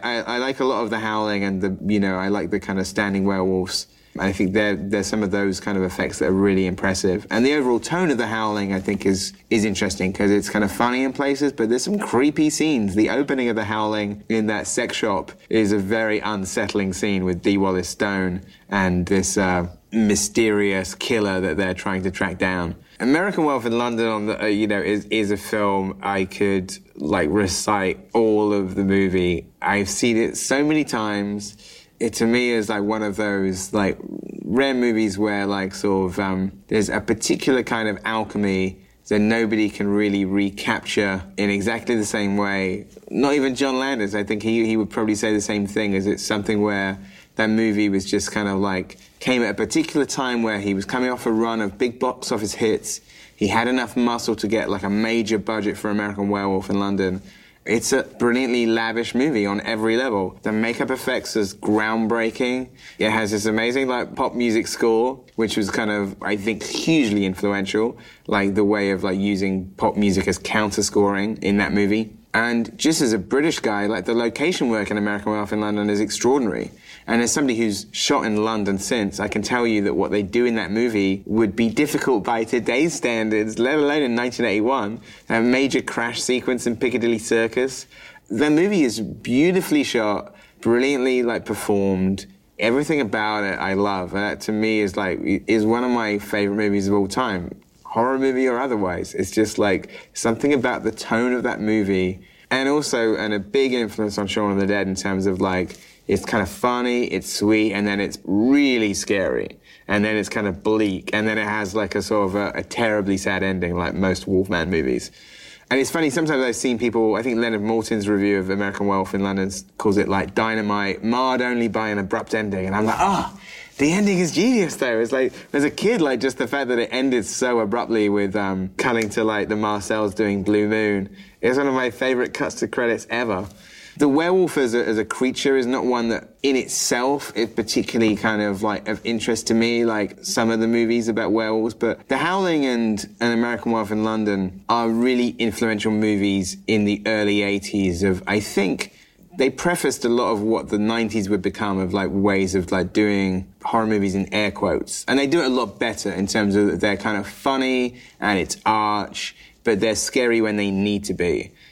I like a lot of The Howling and I like the kind of standing werewolves. I think there's some of those kind of effects that are really impressive. And the overall tone of The Howling, I think, is interesting because it's kind of funny in places, but there's some creepy scenes. The opening of The Howling in that sex shop is a very unsettling scene with D. Wallace Stone and this mysterious killer that they're trying to track down. American Werewolf in London, is a film I could recite all of the movie. I've seen it so many times. It to me is like one of those rare movies where there's a particular kind of alchemy that nobody can really recapture in exactly the same way. Not even John Landis. I think he would probably say the same thing. Is it's something where that movie was just kind of came at a particular time where he was coming off a run of big box office hits. He had enough muscle to get a major budget for American Werewolf in London. It's a brilliantly lavish movie on every level. The makeup effects is groundbreaking. It has this amazing pop music score, which was kind of, I think, hugely influential, the way of using pop music as counter-scoring in that movie. And just as a British guy, the location work in American Werewolf in London is extraordinary. And as somebody who's shot in London since, I can tell you that what they do in that movie would be difficult by today's standards, let alone in 1981. A major crash sequence in Piccadilly Circus. The movie is beautifully shot, brilliantly performed. Everything about it I love. And that to me is one of my favorite movies of all time. Horror movie or otherwise. It's just something about the tone of that movie. And also, a big influence on Shaun of the Dead in terms of it's kind of funny, it's sweet, and then it's really scary. And then it's kind of bleak. And then it has a sort of a terribly sad ending like most Wolfman movies. And it's funny, sometimes I've seen people, I think Leonard Maltin's review of American Werewolf in London calls it dynamite, marred only by an abrupt ending. And I'm the ending is genius, though. It's as a kid, just the fact that it ended so abruptly with cutting to, the Marcells doing Blue Moon. It's one of my favorite cuts to credits ever. The werewolf as a creature is not one that in itself is particularly kind of of interest to me, some of the movies about werewolves. But The Howling and An American Werewolf in London are really influential movies in the early 80s I think, they prefaced a lot of what the 90s would become of ways of doing horror movies in air quotes. And they do it a lot better in terms of they're kind of funny and it's arch, but they're scary when they need to be.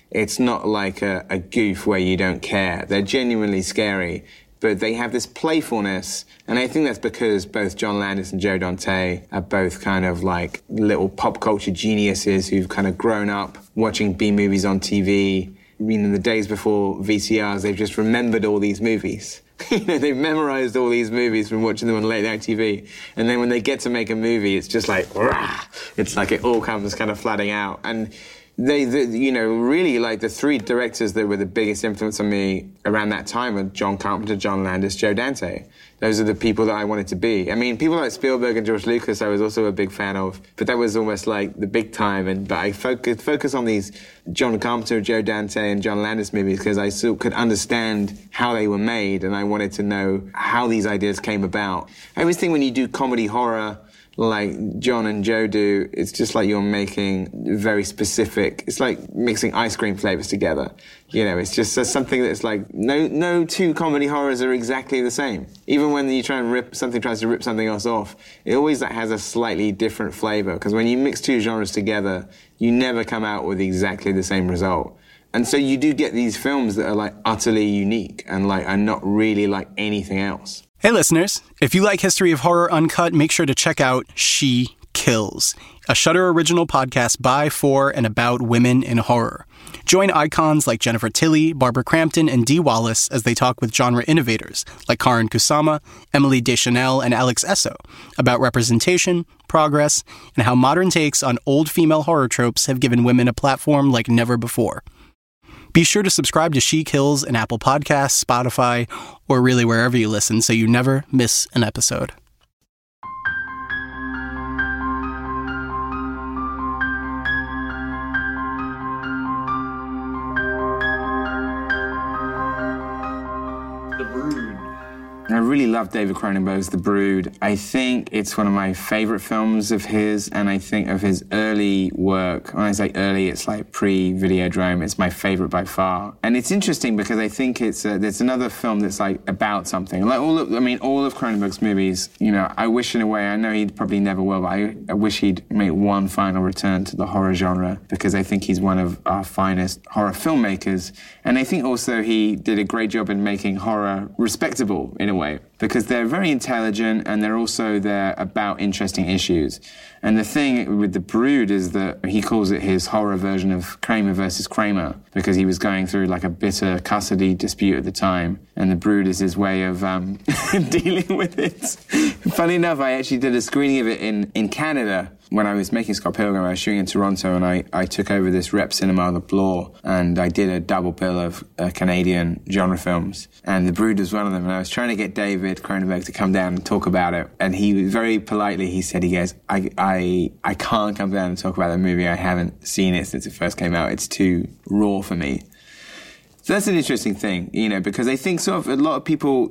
It's not like a goof where you don't care. They're genuinely scary, but they have this playfulness, and I think that's because both John Landis and Joe Dante are both kind of like little pop culture geniuses who've kind of grown up watching B-movies on TV. In the days before VCRs, they've just remembered all these movies. They've memorized all these movies from watching them on late night TV. And then when they get to make a movie, it's just like, rah! It's like it all comes kind of flooding out. And they really, like, the three directors that were the biggest influence on me around that time were John Carpenter, John Landis, Joe Dante. Those are the people that I wanted to be. I mean, people like Spielberg and George Lucas I was also a big fan of, but that was almost like the big time. But I focus on these John Carpenter, Joe Dante, and John Landis movies because I still could understand how they were made, and I wanted to know how these ideas came about. I always think when you do comedy horror, like John and Joe do, it's just like you're making very specific, it's like mixing ice cream flavors together. It's just something that's like, no two comedy horrors are exactly the same. Even when you try and tries to rip something else off, it always has a slightly different flavor, because when you mix two genres together, you never come out with exactly the same result. And so you do get these films that are like utterly unique and like are not really like anything else. Hey listeners, if you like History of Horror Uncut, make sure to check out She Kills, a Shudder original podcast by, for, and about women in horror. Join icons like Jennifer Tilly, Barbara Crampton, and Dee Wallace as they talk with genre innovators like Karin Kusama, Emily Deschanel, and Alex Esso about representation, progress, and how modern takes on old female horror tropes have given women a platform like never before. Be sure to subscribe to She Kills in Apple Podcasts, Spotify, or really wherever you listen so you never miss an episode. The Brood. I really love David Cronenberg's The Brood. I think it's one of my favorite films of his, and I think of his early work. When I say early, it's like pre-Videodrome. It's my favorite by far. And it's interesting because I think it's another film that's like about something. Like all of Cronenberg's movies, I wish in a way, I know he probably never will, but I wish he'd make one final return to the horror genre, because I think he's one of our finest horror filmmakers. And I think also he did a great job in making horror respectable in a way, because they're very intelligent and they're about interesting issues. And the thing with The Brood is that he calls it his horror version of Kramer versus Kramer, because he was going through like a bitter custody dispute at the time, and The Brood is his way of dealing with it. Funny enough, I actually did a screening of it in Canada. When I was making Scott Pilgrim, I was shooting in Toronto, and I took over this Rep Cinema, The Bloor, and I did a double bill of Canadian genre films, and The Brood was one of them. And I was trying to get David Cronenberg to come down and talk about it, and he very politely, he goes, I can't come down and talk about the movie. I haven't seen it since it first came out. It's too raw for me. So that's an interesting thing, because I think sort of a lot of people,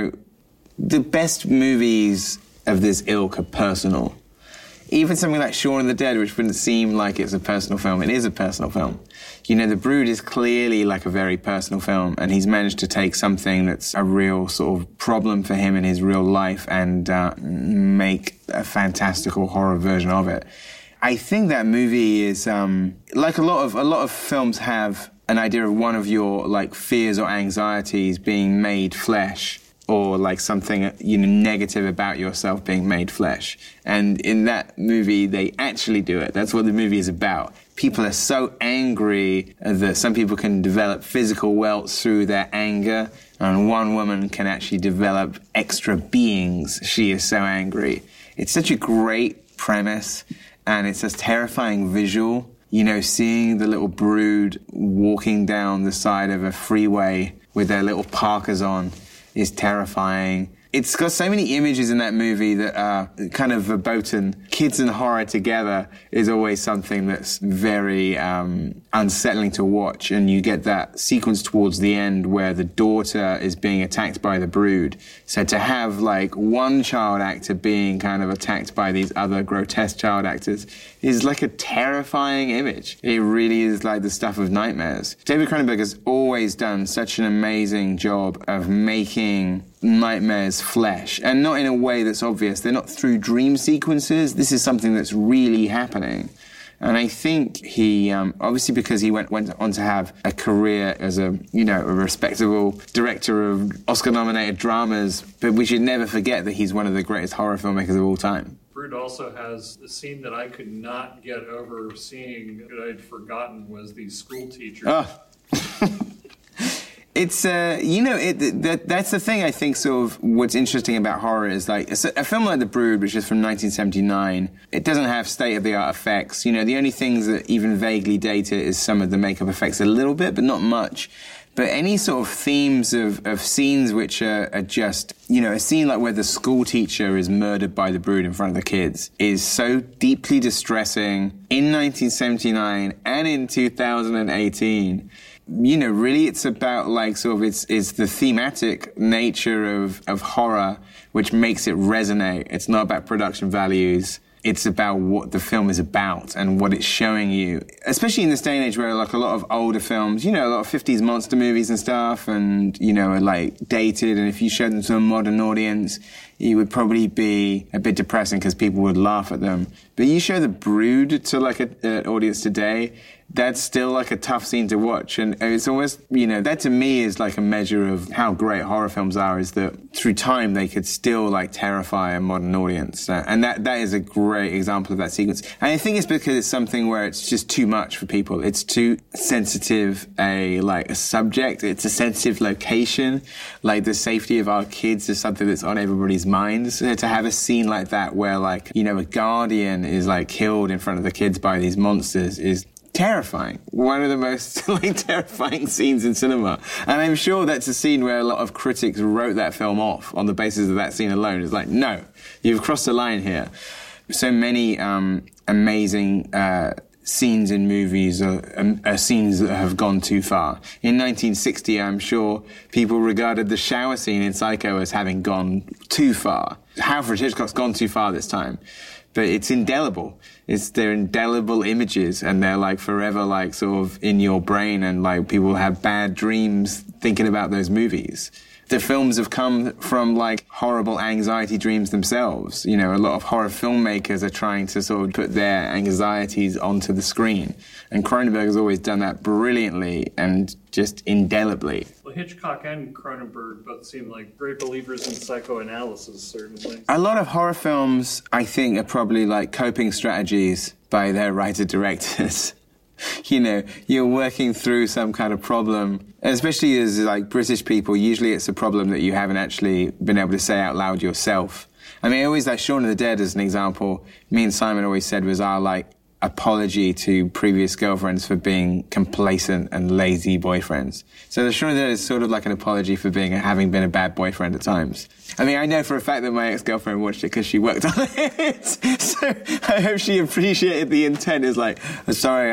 the best movies of this ilk are personal. Even something like Shaun of the Dead, which wouldn't seem like it's a personal film, it is a personal film. The Brood is clearly like a very personal film, and he's managed to take something that's a real sort of problem for him in his real life and make a fantastical horror version of it. I think that movie is like a lot of films have an idea of one of your like fears or anxieties being made flesh, or like something, negative about yourself being made flesh. And in that movie, they actually do it. That's what the movie is about. People are so angry that some people can develop physical welts through their anger, and one woman can actually develop extra beings. She is so angry. It's such a great premise, and it's a terrifying visual. Seeing the little Brood walking down the side of a freeway with their little parkas on is terrifying. It's got so many images in that movie that are kind of verboten. Kids and horror together is always something that's very unsettling to watch. And you get that sequence towards the end where the daughter is being attacked by the Brood. So to have like one child actor being kind of attacked by these other grotesque child actors is like a terrifying image. It really is like the stuff of nightmares. David Cronenberg has always done such an amazing job of making nightmares flesh, and not in a way that's obvious. They're not through dream sequences. This is something that's really happening. And I think he, obviously because he went on to have a career as a respectable director of Oscar-nominated dramas, but we should never forget that he's one of the greatest horror filmmakers of all time. Brood also has a scene that I could not get over seeing that I'd forgotten was the school teacher. Oh. It's, that's the thing, I think, sort of what's interesting about horror is, like, a film like The Brood, which is from 1979, it doesn't have state-of-the-art effects. The only things that even vaguely date it is some of the makeup effects a little bit, but not much. But any sort of themes of scenes which are just, a scene like where the school teacher is murdered by the Brood in front of the kids is so deeply distressing in 1979 and in 2018. Really it's about it's the thematic nature of horror which makes it resonate. It's not about production values. It's about what the film is about and what it's showing you. Especially in this day and age where a lot of older films, a lot of 50s monster movies and stuff and, are dated. And if you showed them to a modern audience, it would probably be a bit depressing because people would laugh at them. But you show The Brood to an audience today, that's still a tough scene to watch. And it's almost, that to me is a measure of how great horror films are, is that through time they could still terrify a modern audience. And that is a great example of that sequence. And I think it's because it's something where it's just too much for people. It's too sensitive a subject. It's a sensitive location. The safety of our kids is something that's on everybody's minds. So to have a scene like that where a guardian is killed in front of the kids by these monsters is terrifying. One of the most terrifying scenes in cinema. And I'm sure that's a scene where a lot of critics wrote that film off on the basis of that scene alone. It's no, you've crossed the line here. So many amazing scenes in movies are scenes that have gone too far. In 1960, I'm sure people regarded the shower scene in Psycho as having gone too far. Alfred Hitchcock's gone too far this time. But it's indelible. They're indelible images, and they're forever sort of in your brain, and people have bad dreams thinking about those movies. The films have come from horrible anxiety dreams themselves. A lot of horror filmmakers are trying to sort of put their anxieties onto the screen. And Cronenberg has always done that brilliantly and just indelibly. Well, Hitchcock and Cronenberg both seem like great believers in psychoanalysis, certainly. A lot of horror films, I think, are probably coping strategies by their writer-directors. You're working through some kind of problem, especially as British people, usually it's a problem that you haven't actually been able to say out loud yourself. I mean, I always Shaun of the Dead as an example. Me and Simon always said was our apology to previous girlfriends for being complacent and lazy boyfriends. So the Shaun of the Dead is sort of an apology for having been a bad boyfriend at times. I mean, I know for a fact that my ex-girlfriend watched it because she worked on it. So I hope she appreciated the intent. Is sorry,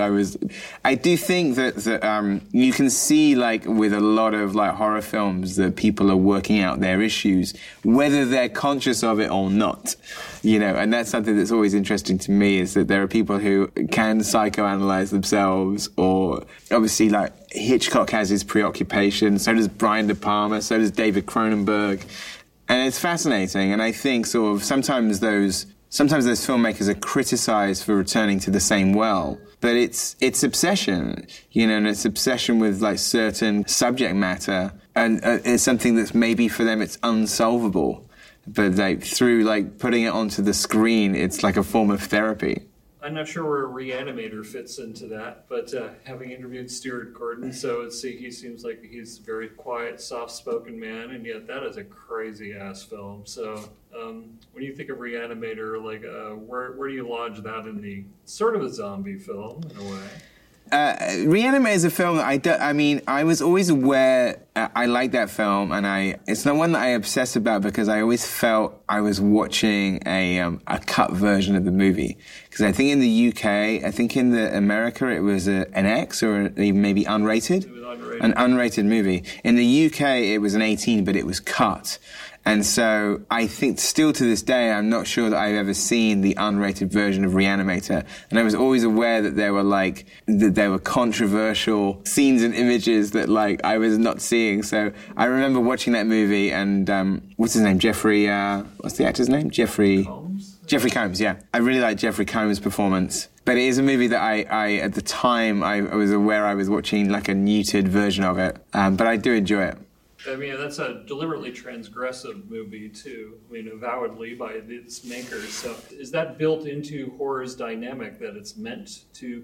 I do think that you can see with a lot of horror films that people are working out their issues, whether they're conscious of it or not. And that's something that's always interesting to me, is that there are people who can psychoanalyze themselves, or obviously Hitchcock has his preoccupation, so does Brian De Palma, so does David Cronenberg. And it's fascinating, and I think sort of sometimes those filmmakers are criticized for returning to the same well, but it's obsession, and it's obsession with certain subject matter, and it's something that's maybe for them it's unsolvable, but through putting it onto the screen, it's a form of therapy. I'm not sure where Reanimator fits into that, but having interviewed Stuart Gordon, he seems like he's a very quiet, soft-spoken man, and yet that is a crazy-ass film. So when you think of Reanimator, where do you lodge that in the sort of a zombie film, in a way? Reanimator is a film that I was always aware I liked that film, and it's not one that I obsess about because I always felt I was watching a cut version of the movie. Because I think in the UK, in America it was an X or maybe unrated. It was unrated. An unrated movie. In the UK it was an 18, but it was cut. And so I think still to this day, I'm not sure that I've ever seen the unrated version of Reanimator. And I was always aware that there were controversial scenes and images that I was not seeing. So I remember watching that movie and, what's his name? What's the actor's name? Jeffrey Jeffrey Combs, yeah. I really like Jeffrey Combs' performance. But it is a movie that I at the time, I was aware I was watching like a neutered version of it. But I do enjoy it. I mean, that's a deliberately transgressive movie, too. I mean, avowedly by its makers. So is that built into horror's dynamic, that it's meant to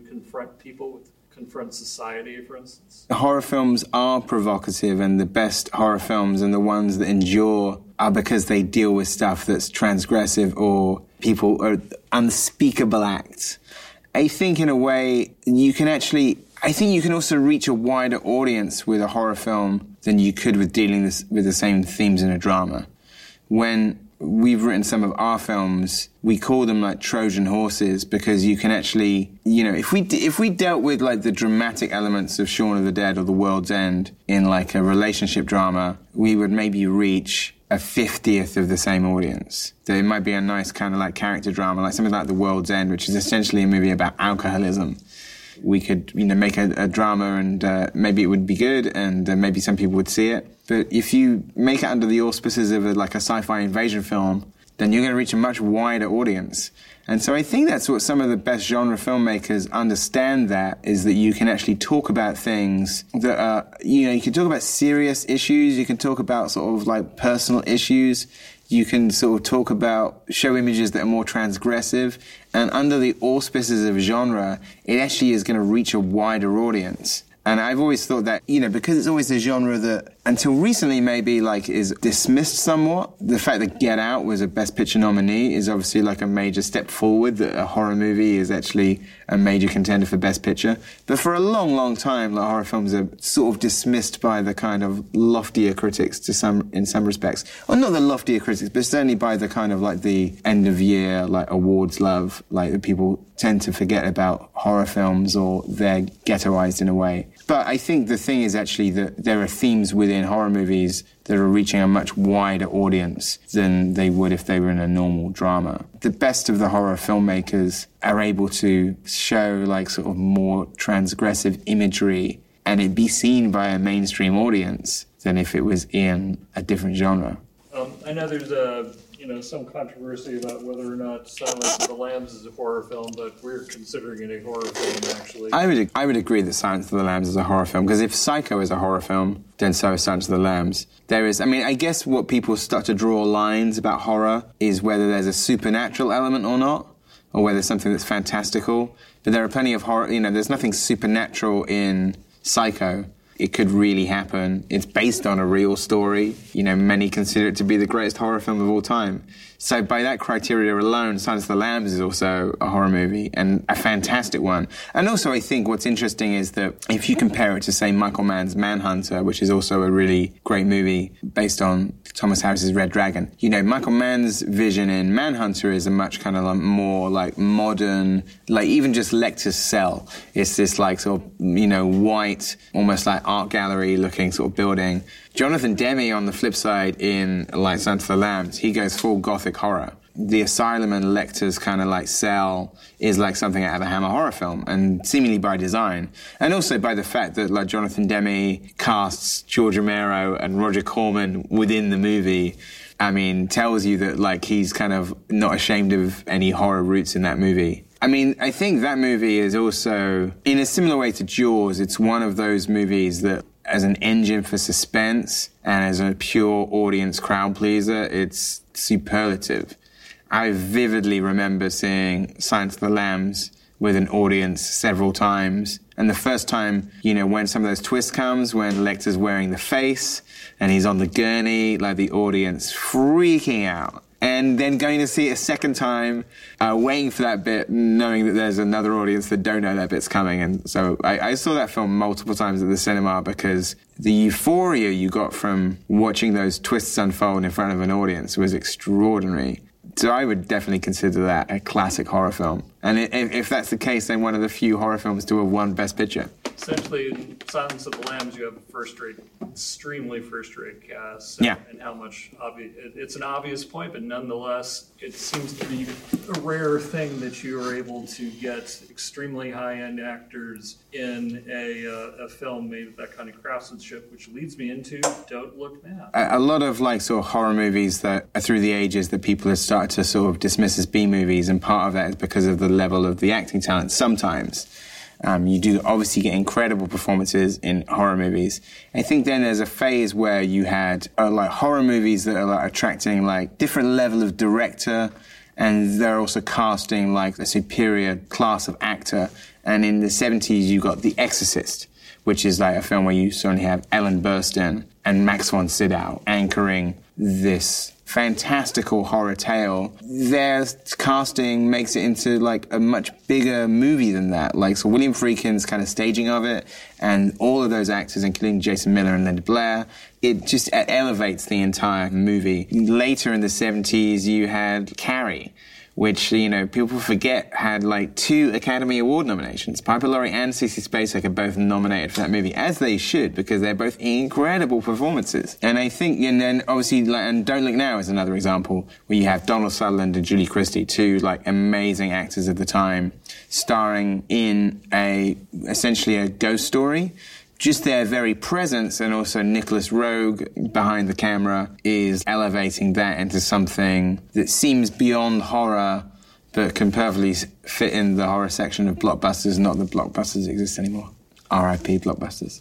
confront society, for instance? Horror films are provocative, and the best horror films and the ones that endure are because they deal with stuff that's transgressive or unspeakable acts. I think in a way you can also reach a wider audience with a horror film than you could with dealing with the same themes in a drama. When we've written some of our films, we call them like Trojan horses because you can actually, if we dealt with like the dramatic elements of Shaun of the Dead or The World's End in like a relationship drama, we would maybe reach a 50th of the same audience. There might be a nice kind of like character drama, like something like The World's End, which is essentially a movie about alcoholism. We could, make a drama and maybe it would be good and maybe some people would see it. But if you make it under the auspices of a sci-fi invasion film, then you're going to reach a much wider audience. And so I think that's what some of the best genre filmmakers understand, that is that you can actually talk about things that are, you can talk about serious issues, you can talk about sort of like personal issues, you can sort of show images that are more transgressive, and under the auspices of genre, it actually is going to reach a wider audience. And I've always thought that, because it's always a genre that, until recently maybe, is dismissed somewhat. The fact that Get Out was a Best Picture nominee is obviously like a major step forward, that a horror movie is actually a major contender for Best Picture. But for a long, long time, horror films are sort of dismissed by the kind of loftier critics in some respects. Or not the loftier critics, but certainly by the kind of the end of year, awards love, that people tend to forget about horror films or they're ghettoized in a way. But I think the thing is actually that there are themes within horror movies that are reaching a much wider audience than they would if they were in a normal drama. The best of the horror filmmakers are able to show sort of more transgressive imagery and it be seen by a mainstream audience than if it was in a different genre. I know there's some controversy about whether or not Silence of the Lambs is a horror film, but we're considering it a horror film, actually. I would agree that Silence of the Lambs is a horror film, because if Psycho is a horror film, then so is Silence of the Lambs. I guess what people start to draw lines about horror is whether there's a supernatural element or not, or whether it's something that's fantastical. But there are plenty of horror, there's nothing supernatural in Psycho. It could really happen. It's based on a real story. Many consider it to be the greatest horror film of all time. So by that criteria alone, Silence of the Lambs is also a horror movie, and a fantastic one. And also I think what's interesting is that if you compare it to, say, Michael Mann's Manhunter, which is also a really great movie based on Thomas Harris's Red Dragon, Michael Mann's vision in Manhunter is a much kind of more modern, even just Lecter's cell. It's this sort of, white, almost like art gallery looking sort of building. Jonathan Demme, on the flip side, in Silence of the Lambs, he goes full gothic horror. The asylum and Lecter's kind of cell is something out of a Hammer horror film, and seemingly by design. And also by the fact that Jonathan Demme casts George Romero and Roger Corman within the movie, tells you that he's kind of not ashamed of any horror roots in that movie. I think that movie is also, in a similar way to Jaws, it's one of those movies that, as an engine for suspense and as a pure audience crowd pleaser, it's superlative. I vividly remember seeing Silence of the Lambs with an audience several times. And the first time, when some of those twists comes, when Lecter's wearing the face and he's on the gurney, the audience freaking out. And then going to see it a second time, waiting for that bit, knowing that there's another audience that don't know that bit's coming. And so I saw that film multiple times at the cinema because the euphoria you got from watching those twists unfold in front of an audience was extraordinary. So I would definitely consider that a classic horror film. And if that's the case, then one of the few horror films to have won Best Picture. Essentially, in Silence of the Lambs, you have a extremely first-rate cast. Yeah. And how much it's an obvious point, but nonetheless, it seems to be a rare thing that you are able to get extremely high-end actors in a film made with that kind of craftsmanship, which leads me into Don't Look Now. A lot of sort of horror movies that are through the ages that people have started started to sort of dismiss as B-movies, and part of that is because of the level of the acting talent sometimes. You do obviously get incredible performances in horror movies. I think then there's a phase where you had like horror movies that are like attracting like different level of director, and they're also casting like a superior class of actor. And in the 70s, you got The Exorcist, which is like a film where you suddenly have Ellen Burstyn and Max von Sydow anchoring this fantastical horror tale. Their casting makes it into like a much bigger movie than that. Like, so William Friedkin's kind of staging of it, and all of those actors, including Jason Miller and Linda Blair, it just elevates the entire movie. Later in the 70s, you had Carrie, which, you know, people forget had like 2 Academy Award nominations. Piper Laurie and Sissy Spacek are both nominated for that movie, as they should, because they're both incredible performances. And I think, and then obviously, like, and Don't Look Now is another example, where you have Donald Sutherland and Julie Christie, 2 like amazing actors of the time, starring in essentially a ghost story. Just their very presence, and also Nicholas Roeg behind the camera, is elevating that into something that seems beyond horror, but can perfectly fit in the horror section of blockbusters. Not that blockbusters exist anymore. R.I.P. blockbusters.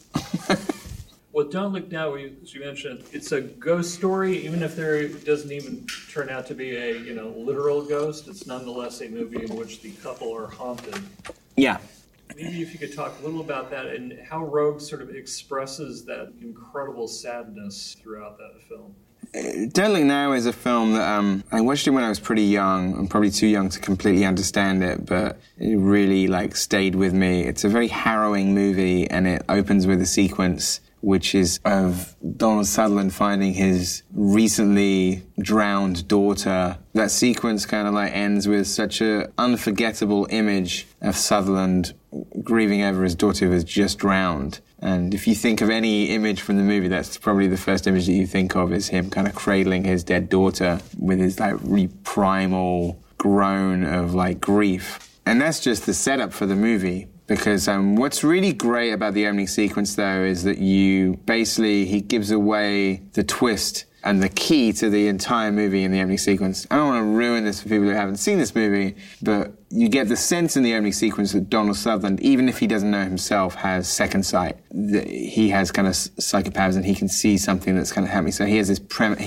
Well, Don't Look Now, as you mentioned, it's a ghost story. Even if there doesn't even turn out to be a literal ghost, it's nonetheless a movie in which the couple are haunted. Yeah. Maybe if you could talk a little about that and how Roeg sort of expresses that incredible sadness throughout that film. Don't Look Now is a film that I watched it when I was pretty young. I'm probably too young to completely understand it, but it really like stayed with me. It's a very harrowing movie, and it opens with a sequence which is of Donald Sutherland finding his recently drowned daughter. That sequence kind of like ends with such an unforgettable image of Sutherland grieving over his daughter who has just drowned. And if you think of any image from the movie, that's probably the first image that you think of, is him kind of cradling his dead daughter with his like really primal groan of like grief. And that's just the setup for the movie. Because what's really great about the opening sequence, though, is that he gives away the twist and the key to the entire movie in the opening sequence. I don't want to ruin this for people who haven't seen this movie, but you get the sense in the opening sequence that Donald Sutherland, even if he doesn't know himself, has second sight. That he has kind of psychic powers and he can see something that's kind of happening. So he has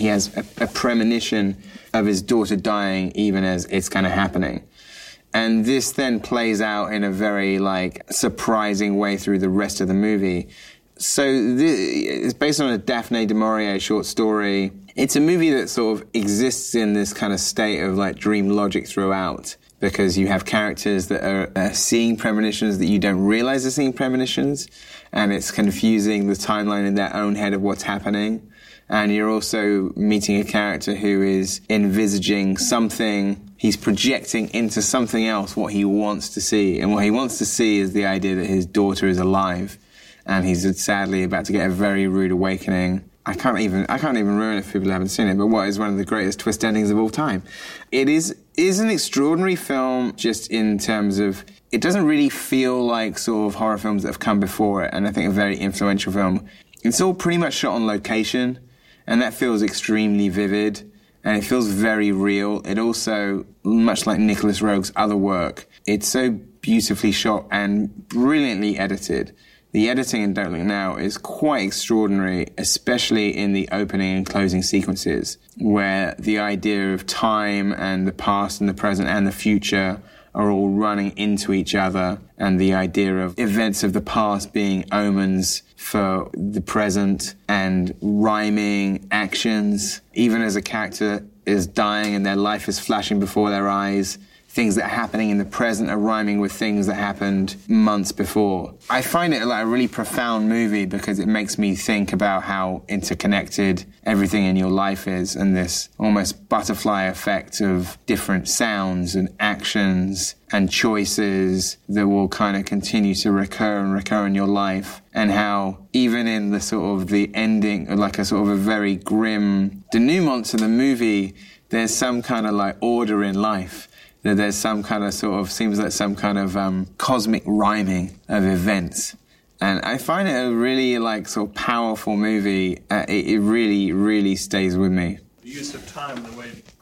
a premonition of his daughter dying even as it's kind of happening. And this then plays out in a very, like, surprising way through the rest of the movie. So it's based on a Daphne du Maurier short story. It's a movie that sort of exists in this kind of state of, like, dream logic throughout, because you have characters that are seeing premonitions that you don't realize are seeing premonitions, and it's confusing the timeline in their own head of what's happening. And you're also meeting a character who is envisaging something. He's projecting into something else what he wants to see. And what he wants to see is the idea that his daughter is alive. And he's sadly about to get a very rude awakening. I can't even ruin it if people haven't seen it, but what is one of the greatest twist endings of all time. It is an extraordinary film just in terms of, it doesn't really feel like sort of horror films that have come before it. And I think a very influential film. It's all pretty much shot on location. And that feels extremely vivid, and it feels very real. It also, much like Nicholas Roeg's other work, it's so beautifully shot and brilliantly edited. The editing in Don't Look Now is quite extraordinary, especially in the opening and closing sequences, where the idea of time and the past and the present and the future are all running into each other, and the idea of events of the past being omens for the present and rhyming actions. Even as a character is dying and their life is flashing before their eyes, things that are happening in the present are rhyming with things that happened months before. I find it like a really profound movie because it makes me think about how interconnected everything in your life is, and this almost butterfly effect of different sounds and actions and choices that will kind of continue to recur in your life, and how even in the sort of the ending, like a sort of a very grim denouement to the movie, there's some kind of like order in life. That there's some kind of sort of, seems like some kind of cosmic rhyming of events. And I find it a really like sort of powerful movie. It really, really stays with me. The use of time, the way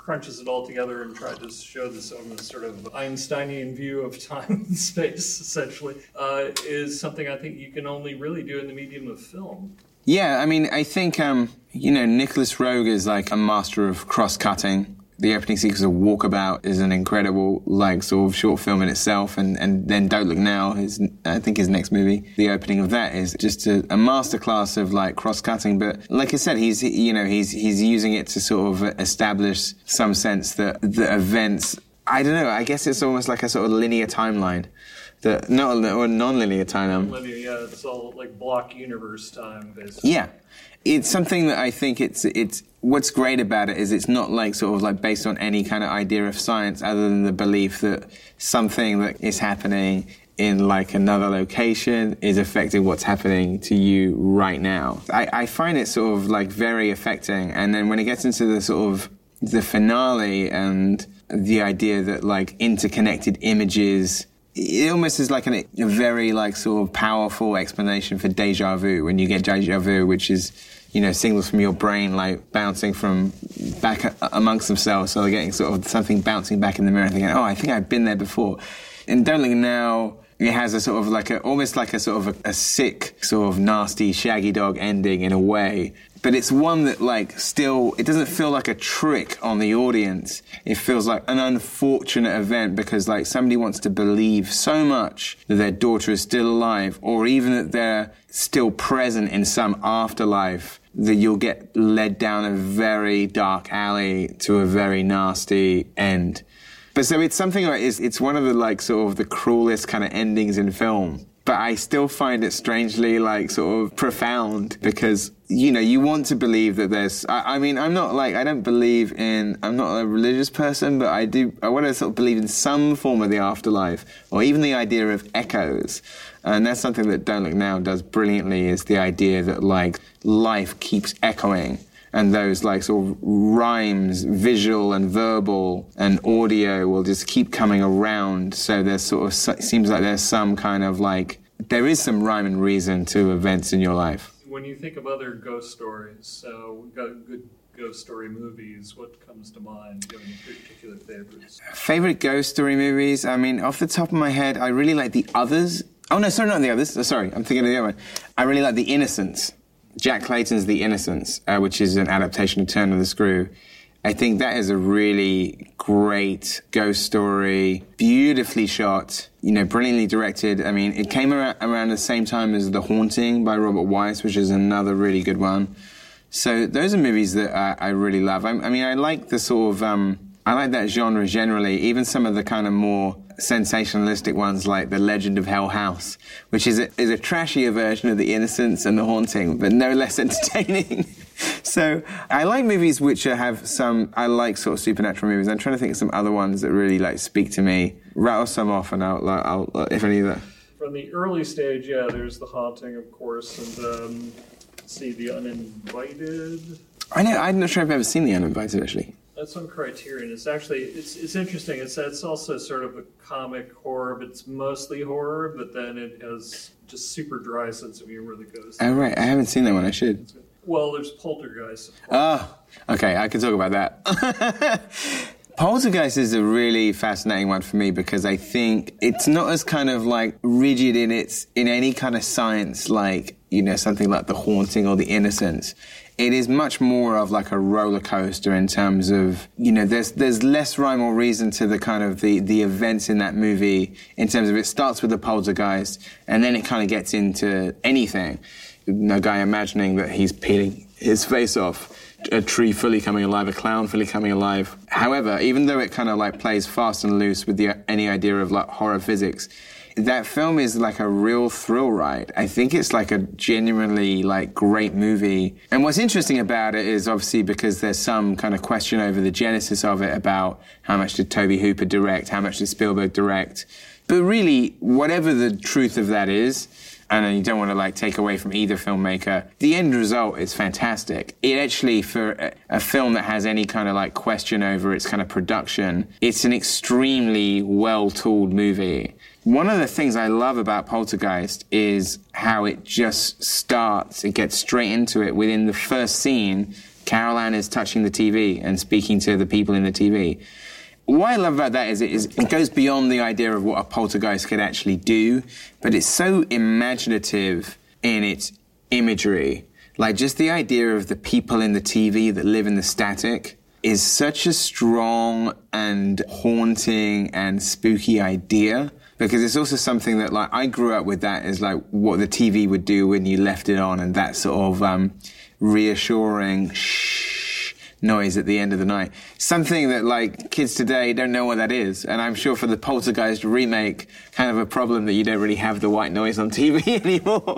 crunches it all together and tried to show this almost sort of Einsteinian view of time and space, essentially, is something I think you can only really do in the medium of film. Yeah, I mean, I think, Nicholas Roeg is like a master of cross-cutting. The opening sequence of Walkabout is an incredible, sort of short film in itself, and then Don't Look Now, I think his next movie. The opening of that is just a masterclass of, cross-cutting, but like I said, he's using it to sort of establish some sense that the events, I don't know, I guess it's almost like a sort of linear timeline. Not a non-linear timeline. Non-linear, yeah, it's all like block universe time, basically. Yeah. It's something that I think it's what's great about it is it's not based on any kind of idea of science other than the belief that something that is happening in another location is affecting what's happening to you right now. I find it sort of very affecting, and then when it gets into the sort of the finale and the idea that interconnected images, it almost is a very sort of powerful explanation for deja vu. When you get deja vu, which is, signals from your brain bouncing from back amongst themselves, so they're getting sort of something bouncing back in the mirror, thinking, oh, I think I've been there before. In Don't Look Now, it has a sort of almost like a sort of a sick, sort of nasty Shaggy Dog ending in a way. But it's one that still, it doesn't feel like a trick on the audience. It feels like an unfortunate event because somebody wants to believe so much that their daughter is still alive, or even that they're still present in some afterlife, that you'll get led down a very dark alley to a very nasty end. But so it's something it's one of the sort of the cruelest kind of endings in film. But I still find it strangely sort of profound because, you want to believe that there's, I'm not I'm not a religious person, but I want to sort of believe in some form of the afterlife, or even the idea of echoes. And that's something that Don't Look Now does brilliantly, is the idea that life keeps echoing. And those sort of rhymes, visual and verbal and audio will just keep coming around. So there's sort of, seems like there's some kind of there is some rhyme and reason to events in your life. When you think of other ghost stories, we've got good ghost story movies, what comes to mind? Do you have any particular favorites? Favorite ghost story movies? I mean, off the top of my head, I really like The Others. Oh, no, sorry, not The Others. Sorry, I'm thinking of the other one. I really like The Innocents. Jack Clayton's The Innocents, which is an adaptation of Turn of the Screw. I think that is a really great ghost story, beautifully shot, brilliantly directed. I mean, it came around the same time as The Haunting by Robert Wise, which is another really good one. So those are movies that I really love. I like the sort of, I like that genre generally, even some of the kind of more sensationalistic ones like The Legend of Hell House, which is a trashier version of The Innocents and The Haunting, but no less entertaining. So I like movies which have I like sort of supernatural movies. I'm trying to think of some other ones that really speak to me. Rattle some off and I'll if any of that. From the early stage, yeah, there's The Haunting, of course, and see The Uninvited. I'm not sure I've ever seen The Uninvited, actually. That's on Criterion. It's actually, it's interesting. It's also sort of a comic horror, but it's mostly horror, but then it has just super dry sense of humor that goes. Oh, right. I haven't seen that one. I should. Well, there's Poltergeist. Oh, okay. I can talk about that. Poltergeist is a really fascinating one for me because I think it's not as kind of rigid in any kind of science something like The Haunting or The Innocents. It is much more of a roller coaster in terms of, there's less rhyme or reason to the kind of the events in that movie in terms of it starts with the poltergeist and then it kind of gets into anything. A guy imagining that he's peeling his face off, a tree fully coming alive, a clown fully coming alive. However, even though it kind of plays fast and loose with any idea of horror physics, that film is a real thrill ride. I think it's a genuinely great movie. And what's interesting about it is obviously because there's some kind of question over the genesis of it about how much did Tobe Hooper direct, how much did Spielberg direct. But really, whatever the truth of that is, and you don't want to take away from either filmmaker, the end result is fantastic. It actually, for a film that has any kind of question over its kind of production, it's an extremely well-tooled movie. One of the things I love about Poltergeist is how it just starts, it gets straight into it. Within the first scene, Carol Ann is touching the TV and speaking to the people in the TV. What I love about that is it goes beyond the idea of what a poltergeist could actually do, but it's so imaginative in its imagery. Like, just the idea of the people in the TV that live in the static is such a strong and haunting and spooky idea, because it's also something that, like, I grew up with that as, like, what the TV would do when you left it on, and that sort of reassuring shh noise at the end of the night. Something that, like, kids today don't know what that is, and I'm sure for the Poltergeist remake, kind of a problem that you don't really have the white noise on TV anymore.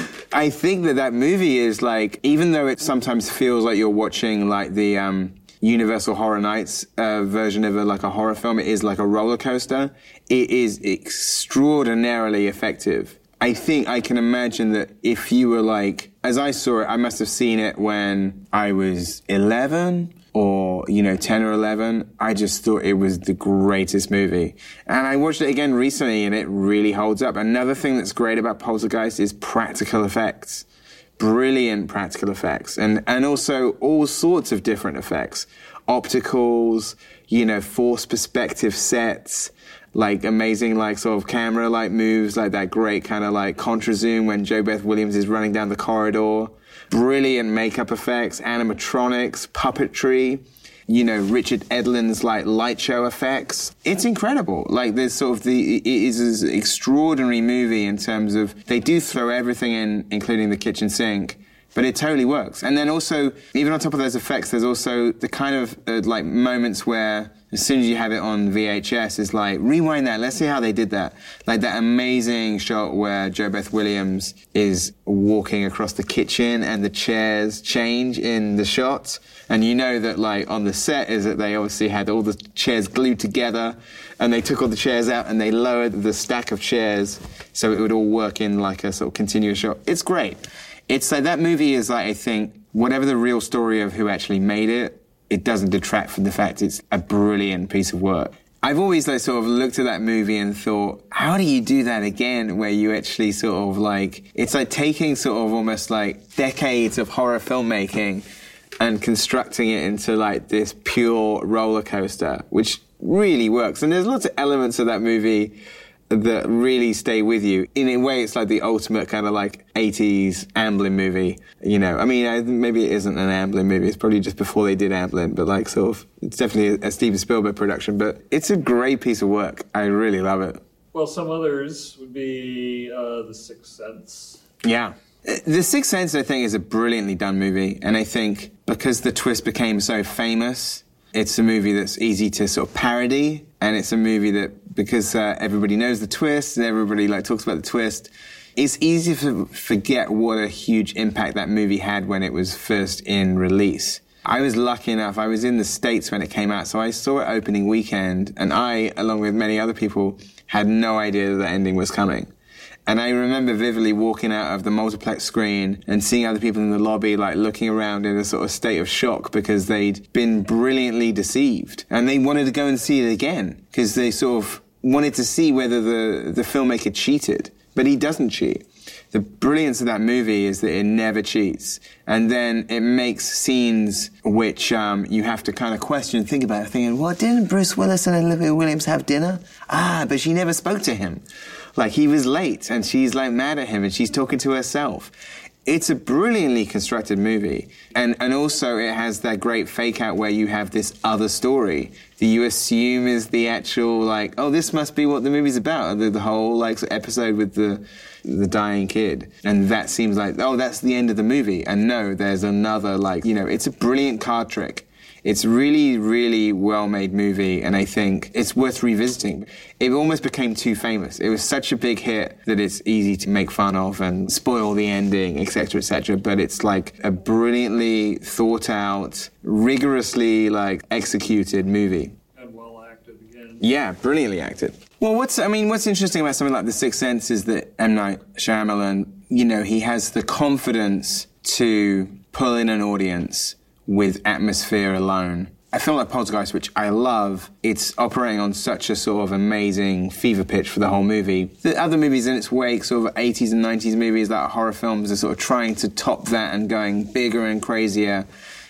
I think that movie is, like, even though it sometimes feels like you're watching, like, the Universal Horror Nights version of a horror film, it is like a roller coaster. It is extraordinarily effective. I think I can imagine that if you were like, as I saw it, I must have seen it when I was 11 or, 10 or 11. I just thought it was the greatest movie. And I watched it again recently and it really holds up. Another thing that's great about Poltergeist is practical effects. Brilliant practical effects, and also all sorts of different effects. Opticals, forced perspective sets, like amazing, like, sort of camera, like, moves, like that great kind of, like, contra zoom when JoBeth Williams is running down the corridor. Brilliant makeup effects, animatronics, puppetry. Richard Edlund's, like, light show effects. It's incredible. Like, there's sort of it is an extraordinary movie in terms of, they do throw everything in, including the kitchen sink, but it totally works. And then also, even on top of those effects, there's also the kind of, like, moments where, as soon as you have it on VHS, it's like, rewind that, let's see how they did that. Like that amazing shot where JoBeth Williams is walking across the kitchen and the chairs change in the shot. And you know that, like, on the set is that they obviously had all the chairs glued together and they took all the chairs out and they lowered the stack of chairs so it would all work in, like, a sort of continuous shot. It's great. It's like, that movie is, like, I think, whatever the real story of who actually made it, it doesn't detract from the fact it's a brilliant piece of work. I've always, like, sort of looked at that movie and thought, how do you do that again, where you actually sort of, like, it's like taking sort of almost, like, decades of horror filmmaking and constructing it into, like, this pure roller coaster, which really works. And there's lots of elements of that movie that really stay with you. In a way, it's like the ultimate kind of, like, 80s Amblin movie. I mean, maybe it isn't an Amblin movie. It's probably just before they did Amblin, but, like, sort of, it's definitely a Steven Spielberg production. But it's a great piece of work. I really love it. Well, some others would be The Sixth Sense. Yeah. The Sixth Sense, I think, is a brilliantly done movie. And I think because the twist became so famous, it's a movie that's easy to sort of parody. And it's a movie that, because everybody knows the twist and everybody, like, talks about the twist, it's easy to forget what a huge impact that movie had when it was first in release. I was lucky enough, I was in the States when it came out, so I saw it opening weekend, and I, along with many other people, had no idea that the ending was coming. And I remember vividly walking out of the multiplex screen and seeing other people in the lobby, like, looking around in a sort of state of shock because they'd been brilliantly deceived. And they wanted to go and see it again because they sort of wanted to see whether the filmmaker cheated. But he doesn't cheat. The brilliance of that movie is that it never cheats. And then it makes scenes which you have to kind of question and think about, thinking, well, didn't Bruce Willis and Olivia Williams have dinner? But she never spoke to him. Like, he was late, and she's, like, mad at him, and she's talking to herself. It's a brilliantly constructed movie. And also it has that great fake out where you have this other story that you assume is the actual, like, oh, this must be what the movie's about. The whole, like, episode with the dying kid. And that seems like, oh, that's the end of the movie. And no, there's another, like, it's a brilliant card trick. It's really, really well-made movie, and I think it's worth revisiting. It almost became too famous. It was such a big hit that it's easy to make fun of and spoil the ending, etc., but it's like a brilliantly thought-out, rigorously, like, executed movie. And well-acted again. Yeah, brilliantly acted. Well, what's interesting about something like The Sixth Sense is that M. Night Shyamalan, he has the confidence to pull in an audience with atmosphere alone. I feel like Poltergeist, which I love, it's operating on such a sort of amazing fever pitch for the whole movie. The other movies in its wake, sort of 80s and 90s movies, like horror films, are sort of trying to top that and going bigger and crazier.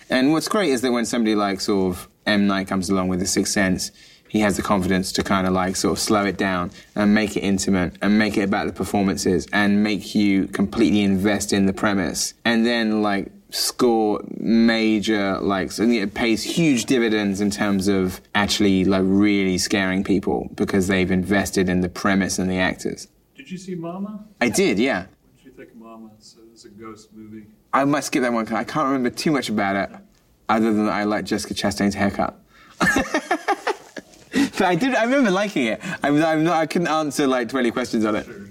And what's great is that when somebody like sort of M. Night comes along with The Sixth Sense, he has the confidence to kind of like sort of slow it down and make it intimate and make it about the performances and make you completely invest in the premise. And then like score major, like, so it pays huge dividends in terms of actually like really scaring people because they've invested in the premise and the actors. Did you see Mama? I did, yeah. What did you think of Mama? It's a ghost movie. I must skip that one because I can't remember too much about it other than I like Jessica Chastain's haircut. But I remember liking it. I couldn't answer like 20 questions on it. Sure.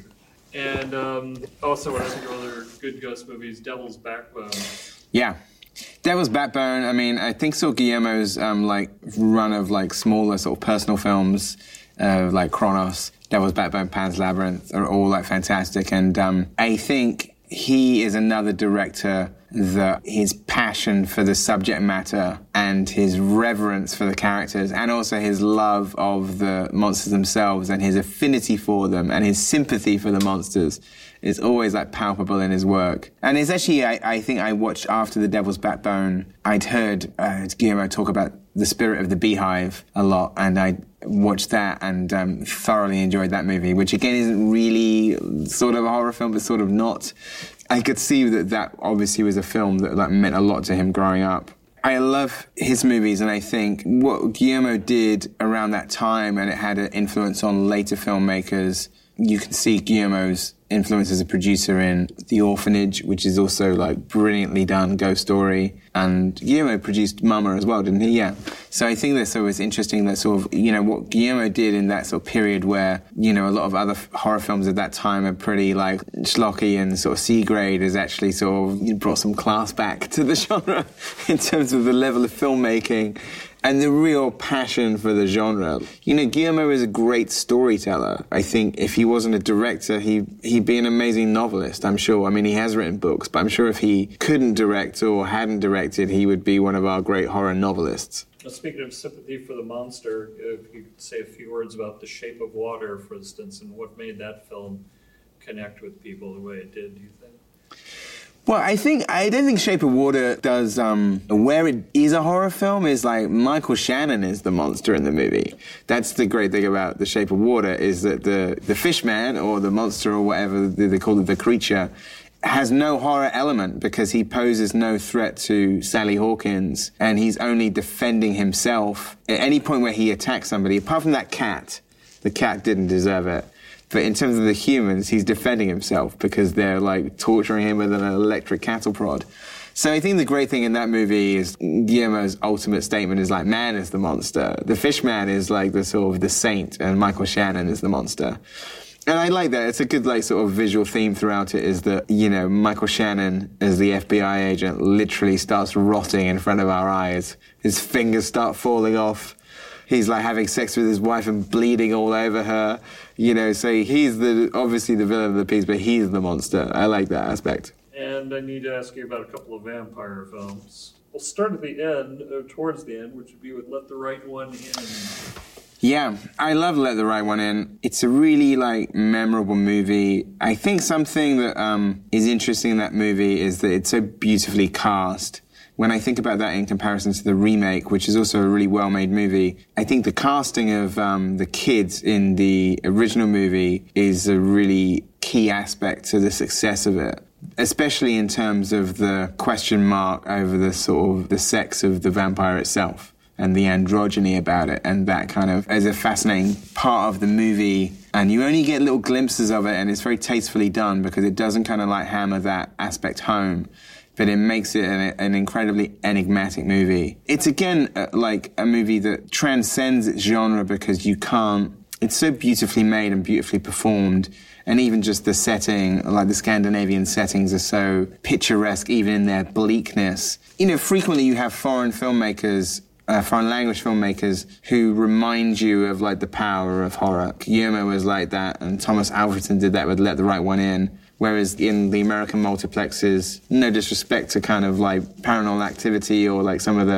And also one of your other good ghost movies, Devil's Backbone. Yeah. Devil's Backbone, I mean, I think so Guillermo's like run of like smaller sort of personal films like Kronos, Devil's Backbone, Pan's Labyrinth are all like fantastic. And I think he is another director that his passion for the subject matter and his reverence for the characters and also his love of the monsters themselves and his affinity for them and his sympathy for the monsters is always like palpable in his work. And it's actually, I think I watched after The Devil's Backbone, I'd heard Guillermo talk about The Spirit of the Beehive a lot, and I watched that and thoroughly enjoyed that movie, which again isn't really sort of a horror film, but sort of not. I could see that obviously was a film that like meant a lot to him growing up. I love his movies, and I think what Guillermo did around that time, and it had an influence on later filmmakers. You can see Guillermo's influence as a producer in The Orphanage, which is also like brilliantly done ghost story. And Guillermo produced Mama as well, didn't he? Yeah. So I think that's always interesting that sort of, you know, what Guillermo did in that sort of period where, you know, a lot of other horror films at that time are pretty like schlocky and sort of C-grade has actually sort of brought some class back to the genre in terms of the level of filmmaking and the real passion for the genre. You know, Guillermo is a great storyteller. I think if he wasn't a director, he'd be an amazing novelist, I'm sure. I mean, he has written books, but I'm sure if he couldn't direct or hadn't directed, he would be one of our great horror novelists. Now, speaking of sympathy for the monster, if you could say a few words about The Shape of Water, for instance, and what made that film connect with people the way it did, do you think? Well, I don't think Shape of Water does, where it is a horror film is like Michael Shannon is the monster in the movie. That's the great thing about The Shape of Water is that the fish man or the monster or whatever they call it, the creature, has no horror element because he poses no threat to Sally Hawkins and he's only defending himself at any point where he attacks somebody, apart from that cat. The cat didn't deserve it. But in terms of the humans, he's defending himself because they're like torturing him with an electric cattle prod. So I think the great thing in that movie is Guillermo's ultimate statement is like, man is the monster. The fish man is like the sort of the saint and Michael Shannon is the monster. And I like that. It's a good like sort of visual theme throughout it is that, you know, Michael Shannon as the FBI agent literally starts rotting in front of our eyes. His fingers start falling off. He's like having sex with his wife and bleeding all over her, you know, so he's obviously the villain of the piece, but he's the monster. I like that aspect. And I need to ask you about a couple of vampire films. We'll start at the end, or towards the end, which would be with Let the Right One In. Yeah, I love Let the Right One In. It's a really like memorable movie. I think something that is interesting in that movie is that it's so beautifully cast. When I think about that in comparison to the remake, which is also a really well-made movie, I think the casting of the kids in the original movie is a really key aspect to the success of it, especially in terms of the question mark over the sort of the sex of the vampire itself and the androgyny about it, and that kind of is a fascinating part of the movie. And you only get little glimpses of it, and it's very tastefully done because it doesn't kind of like hammer that aspect home. But it makes it an incredibly enigmatic movie. It's, again, like a movie that transcends its genre because it's so beautifully made and beautifully performed. And even just the setting, like the Scandinavian settings are so picturesque, even in their bleakness. You know, frequently you have foreign filmmakers, foreign language filmmakers who remind you of like the power of horror. Guillermo was like that, and Thomas Alfredson did that with Let the Right One In. Whereas in the American multiplexes, no disrespect to kind of like Paranormal Activity or like some of the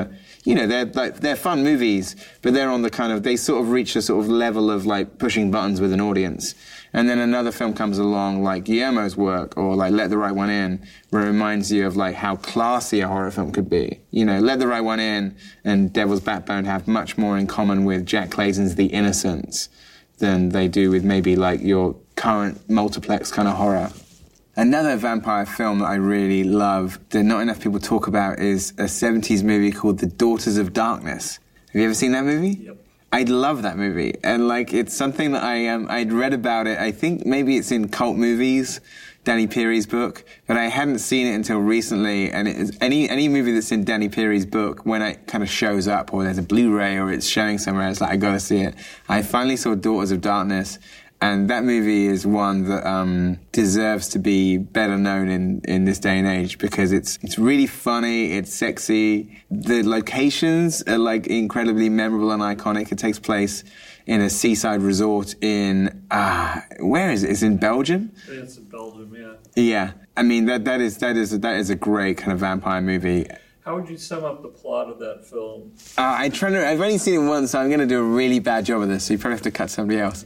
they're fun movies, but they're on the kind of, they sort of reach a sort of level of like pushing buttons with an audience. And then another film comes along like Guillermo's work or like Let the Right One In, where it reminds you of like how classy a horror film could be. Let the Right One In and Devil's Backbone have much more in common with Jack Clayton's The Innocents than they do with maybe like your current multiplex kind of horror. Another vampire film that I really love that not enough people talk about is a 70s movie called The Daughters of Darkness. Have you ever seen that movie? Yep. I love that movie. And like, it's something that I'd read about it. I think maybe it's in Cult Movies, Danny Peary's book, but I hadn't seen it until recently. And it is any movie that's in Danny Peary's book, when it kind of shows up or there's a Blu-ray or it's showing somewhere, it's like, I gotta see it. I finally saw Daughters of Darkness. And that movie is one that deserves to be better known in this day and age because it's really funny, it's sexy. The locations are like incredibly memorable and iconic. It takes place in a seaside resort in where is it? It's in Belgium. I think it's in Belgium, yeah. Yeah, I mean that is a great kind of vampire movie. How would you sum up the plot of that film? I've only seen it once, so I'm going to do a really bad job of this, so you probably have to cut somebody else.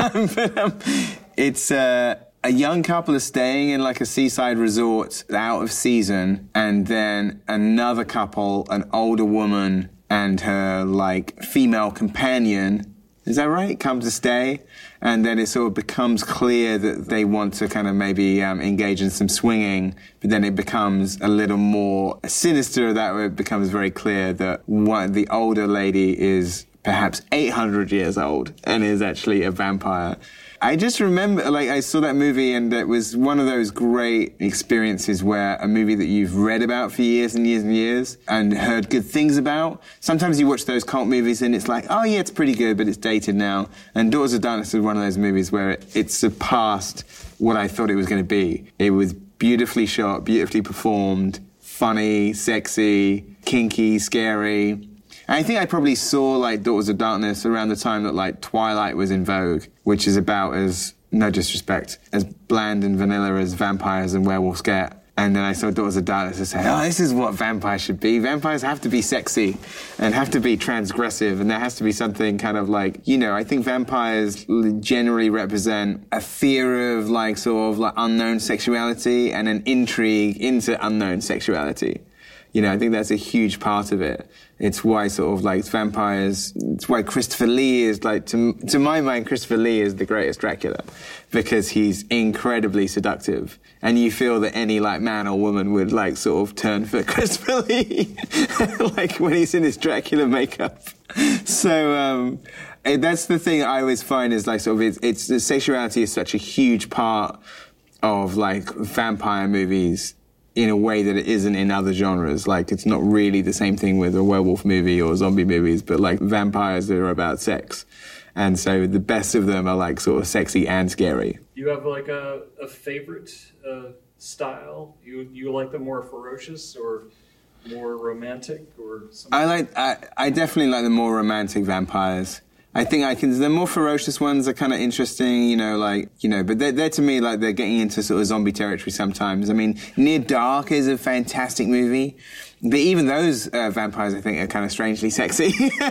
It's a young couple is staying in like a seaside resort out of season, and then another couple, an older woman and her like female companion, is that right? Come to stay. And then it sort of becomes clear that they want to kind of maybe engage in some swinging, but then it becomes a little more sinister that way. It becomes very clear that the older lady is perhaps 800 years old and is actually a vampire. I just remember, like, I saw that movie and it was one of those great experiences where a movie that you've read about for years and years and years and heard good things about. Sometimes you watch those cult movies and it's like, oh yeah, it's pretty good, but it's dated now. And Daughters of Darkness is one of those movies where it surpassed what I thought it was going to be. It was beautifully shot, beautifully performed, funny, sexy, kinky, scary. And I think I probably saw, like, Daughters of Darkness around the time that, like, Twilight was in vogue, which is about as, no disrespect, as bland and vanilla as vampires and werewolves get. And then I saw Daughters of Darkness and said, oh, this is what vampires should be. Vampires have to be sexy and have to be transgressive, and there has to be something kind of like, I think vampires generally represent a fear of, like, sort of, like, unknown sexuality and an intrigue into unknown sexuality. I think that's a huge part of it. It's why sort of like vampires, it's why Christopher Lee is like, to my mind, Christopher Lee is the greatest Dracula because he's incredibly seductive. And you feel that any like man or woman would like sort of turn for Christopher Lee, like when he's in his Dracula makeup. So, that's the thing I always find is like sort of, it's the sexuality is such a huge part of like vampire movies in a way that it isn't in other genres. Like, it's not really the same thing with a werewolf movie or zombie movies, but like vampires that are about sex. And so the best of them are like sort of sexy and scary. You have like a favorite style? You like the more ferocious or more romantic or something? I definitely like the more romantic vampires. I think the more ferocious ones are kind of interesting, but they're to me like they're getting into sort of zombie territory sometimes. I mean, Near Dark is a fantastic movie, but even those vampires I think are kind of strangely sexy.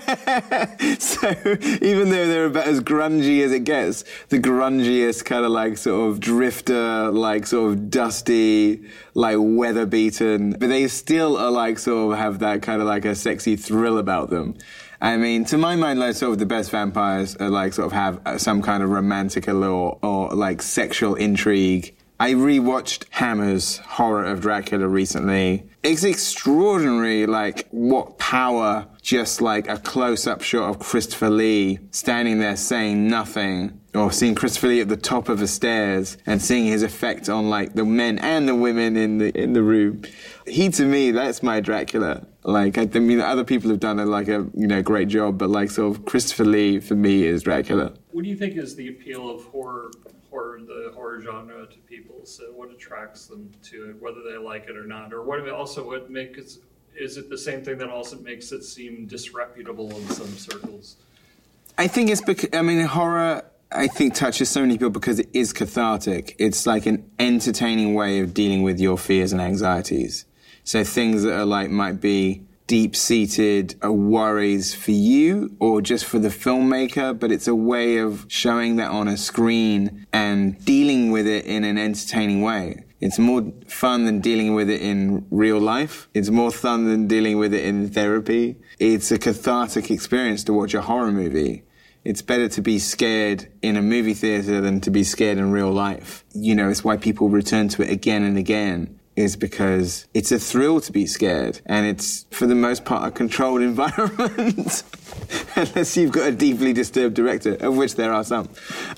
So even though they're about as grungy as it gets, the grungiest kind of like sort of drifter, like sort of dusty, like weather beaten, but they still are like sort of have that kind of like a sexy thrill about them. I mean, to my mind, like, sort of the best vampires are, like, sort of have some kind of romantic allure or, like, sexual intrigue. I rewatched Hammer's Horror of Dracula recently. It's extraordinary, like, what power just, like, a close-up shot of Christopher Lee standing there saying nothing, or seeing Christopher Lee at the top of the stairs and seeing his effect on, like, the men and the women in the room. He, to me, that's my Dracula. Like, I mean, other people have done a great job, but like sort of Christopher Lee for me is Dracula. What do you think is the appeal of the horror genre to people? So what attracts them to it, whether they like it or not, or what makes is it the same thing that also makes it seem disreputable in some circles? I think it's because horror, I think, touches so many people because it is cathartic. It's like an entertaining way of dealing with your fears and anxieties. So things that are like might be deep-seated worries for you or just for the filmmaker, but it's a way of showing that on a screen and dealing with it in an entertaining way. It's more fun than dealing with it in real life. It's more fun than dealing with it in therapy. It's a cathartic experience to watch a horror movie. It's better to be scared in a movie theater than to be scared in real life. You know, it's why people return to it again and again, is because it's a thrill to be scared. And it's, for the most part, a controlled environment. Unless you've got a deeply disturbed director, of which there are some.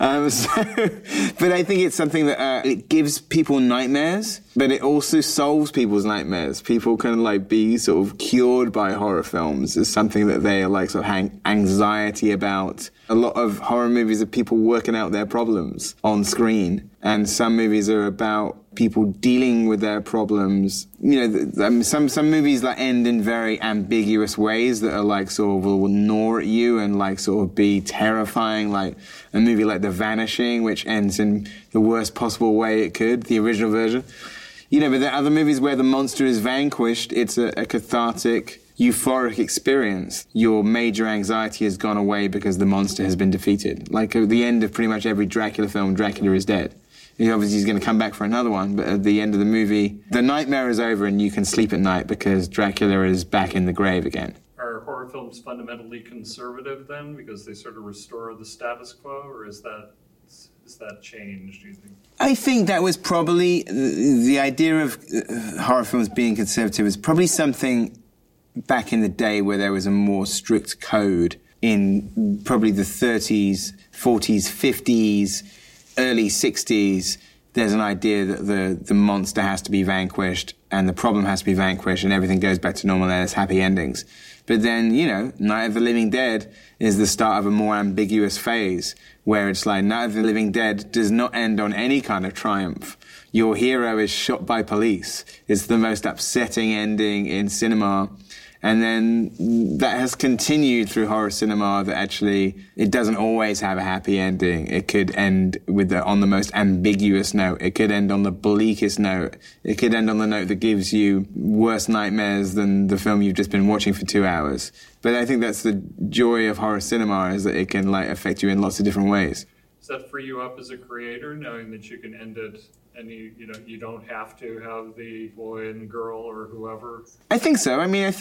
But I think it's something that it gives people nightmares, but it also solves people's nightmares. People can like be sort of cured by horror films. It's something that they are like sort of anxiety about. A lot of horror movies are people working out their problems on screen, and some movies are about people dealing with their problems. You know, some movies like end in very ambiguous ways that are like sort of will gnaw at you and like sort of be terrifying, like a movie like The Vanishing, which ends in the worst possible way it could, the original version. You know, but there are other movies where the monster is vanquished. It's a cathartic, euphoric experience. Your major anxiety has gone away because the monster has been defeated. Like at the end of pretty much every Dracula film, Dracula is dead. Obviously, he's going to come back for another one, but at the end of the movie, the nightmare is over and you can sleep at night because Dracula is back in the grave again. Are horror films fundamentally conservative then, because they sort of restore the status quo, or is that changed, do you think? I think that was probably the idea of horror films being conservative is probably something back in the day where there was a more strict code in probably the 30s, 40s, 50s, early 60s. There's an idea that the monster has to be vanquished and the problem has to be vanquished and everything goes back to normal and there's happy endings. But then, you know, Night of the Living Dead is the start of a more ambiguous phase where it's like Night of the Living Dead does not end on any kind of triumph. Your hero is shot by police. It's the most upsetting ending in cinema. And then that has continued through horror cinema, that actually it doesn't always have a happy ending. It could end on the most ambiguous note. It could end on the bleakest note. It could end on the note that gives you worse nightmares than the film you've just been watching for 2 hours. But I think that's the joy of horror cinema, is that it can like affect you in lots of different ways. Does that free you up as a creator, knowing that you can end it and you don't have to have the boy and girl or whoever? I think so. I mean,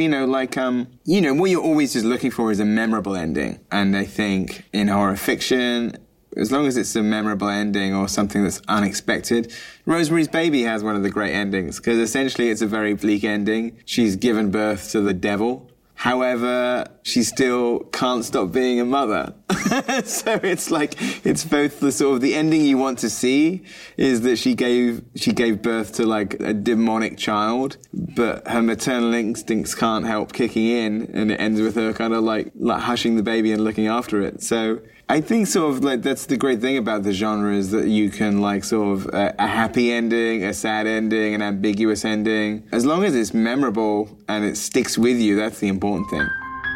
what you're always just looking for is a memorable ending. And I think in horror fiction, as long as it's a memorable ending or something that's unexpected, Rosemary's Baby has one of the great endings, because essentially it's a very bleak ending. She's given birth to the devil. However, she still can't stop being a mother. So it's like, it's both the sort of the ending you want to see is that she gave birth to like a demonic child, but her maternal instincts can't help kicking in, and it ends with her kind of like hushing the baby and looking after it. So I think sort of like that's the great thing about the genre, is that you can like sort of a happy ending, a sad ending, an ambiguous ending. As long as it's memorable and it sticks with you, that's the important thing.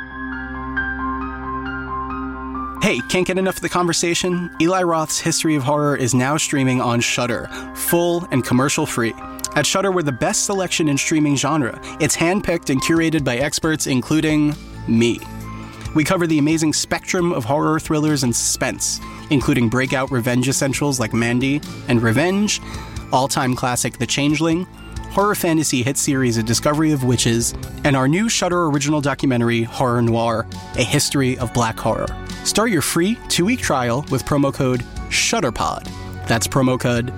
Hey, can't get enough of the conversation? Eli Roth's History of Horror is now streaming on Shudder, full and commercial-free. At Shudder, we're the best selection in streaming genre. It's handpicked and curated by experts, including me. We cover the amazing spectrum of horror, thrillers, and suspense, including breakout revenge essentials like Mandy and Revenge, all-time classic The Changeling, horror fantasy hit series A Discovery of Witches, and our new Shudder original documentary, Horror Noir, A History of Black Horror. Start your free 2-week trial with promo code SHUDDERPOD. That's promo code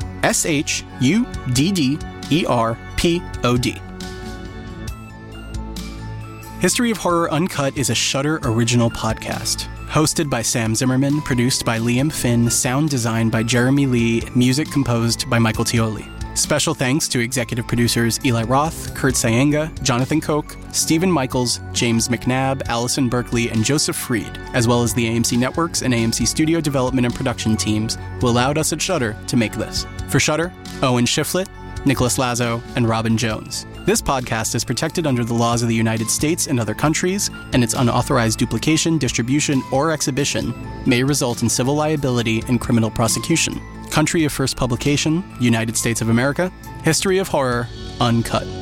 SHUDDERPOD. History of Horror Uncut is a Shudder original podcast. Hosted by Sam Zimmerman, produced by Liam Finn, sound designed by Jeremy Lee, music composed by Michael Tioli. Special thanks to executive producers Eli Roth, Kurt Sayenga, Jonathan Koch, Stephen Michaels, James McNabb, Allison Berkeley, and Joseph Freed, as well as the AMC Networks and AMC Studio Development and Production teams who allowed us at Shudder to make this. For Shudder, Owen Shiflett, Nicholas Lazo, and Robin Jones. This podcast is protected under the laws of the United States and other countries, and its unauthorized duplication, distribution, or exhibition may result in civil liability and criminal prosecution. Country of first publication, United States of America. History of Horror Uncut.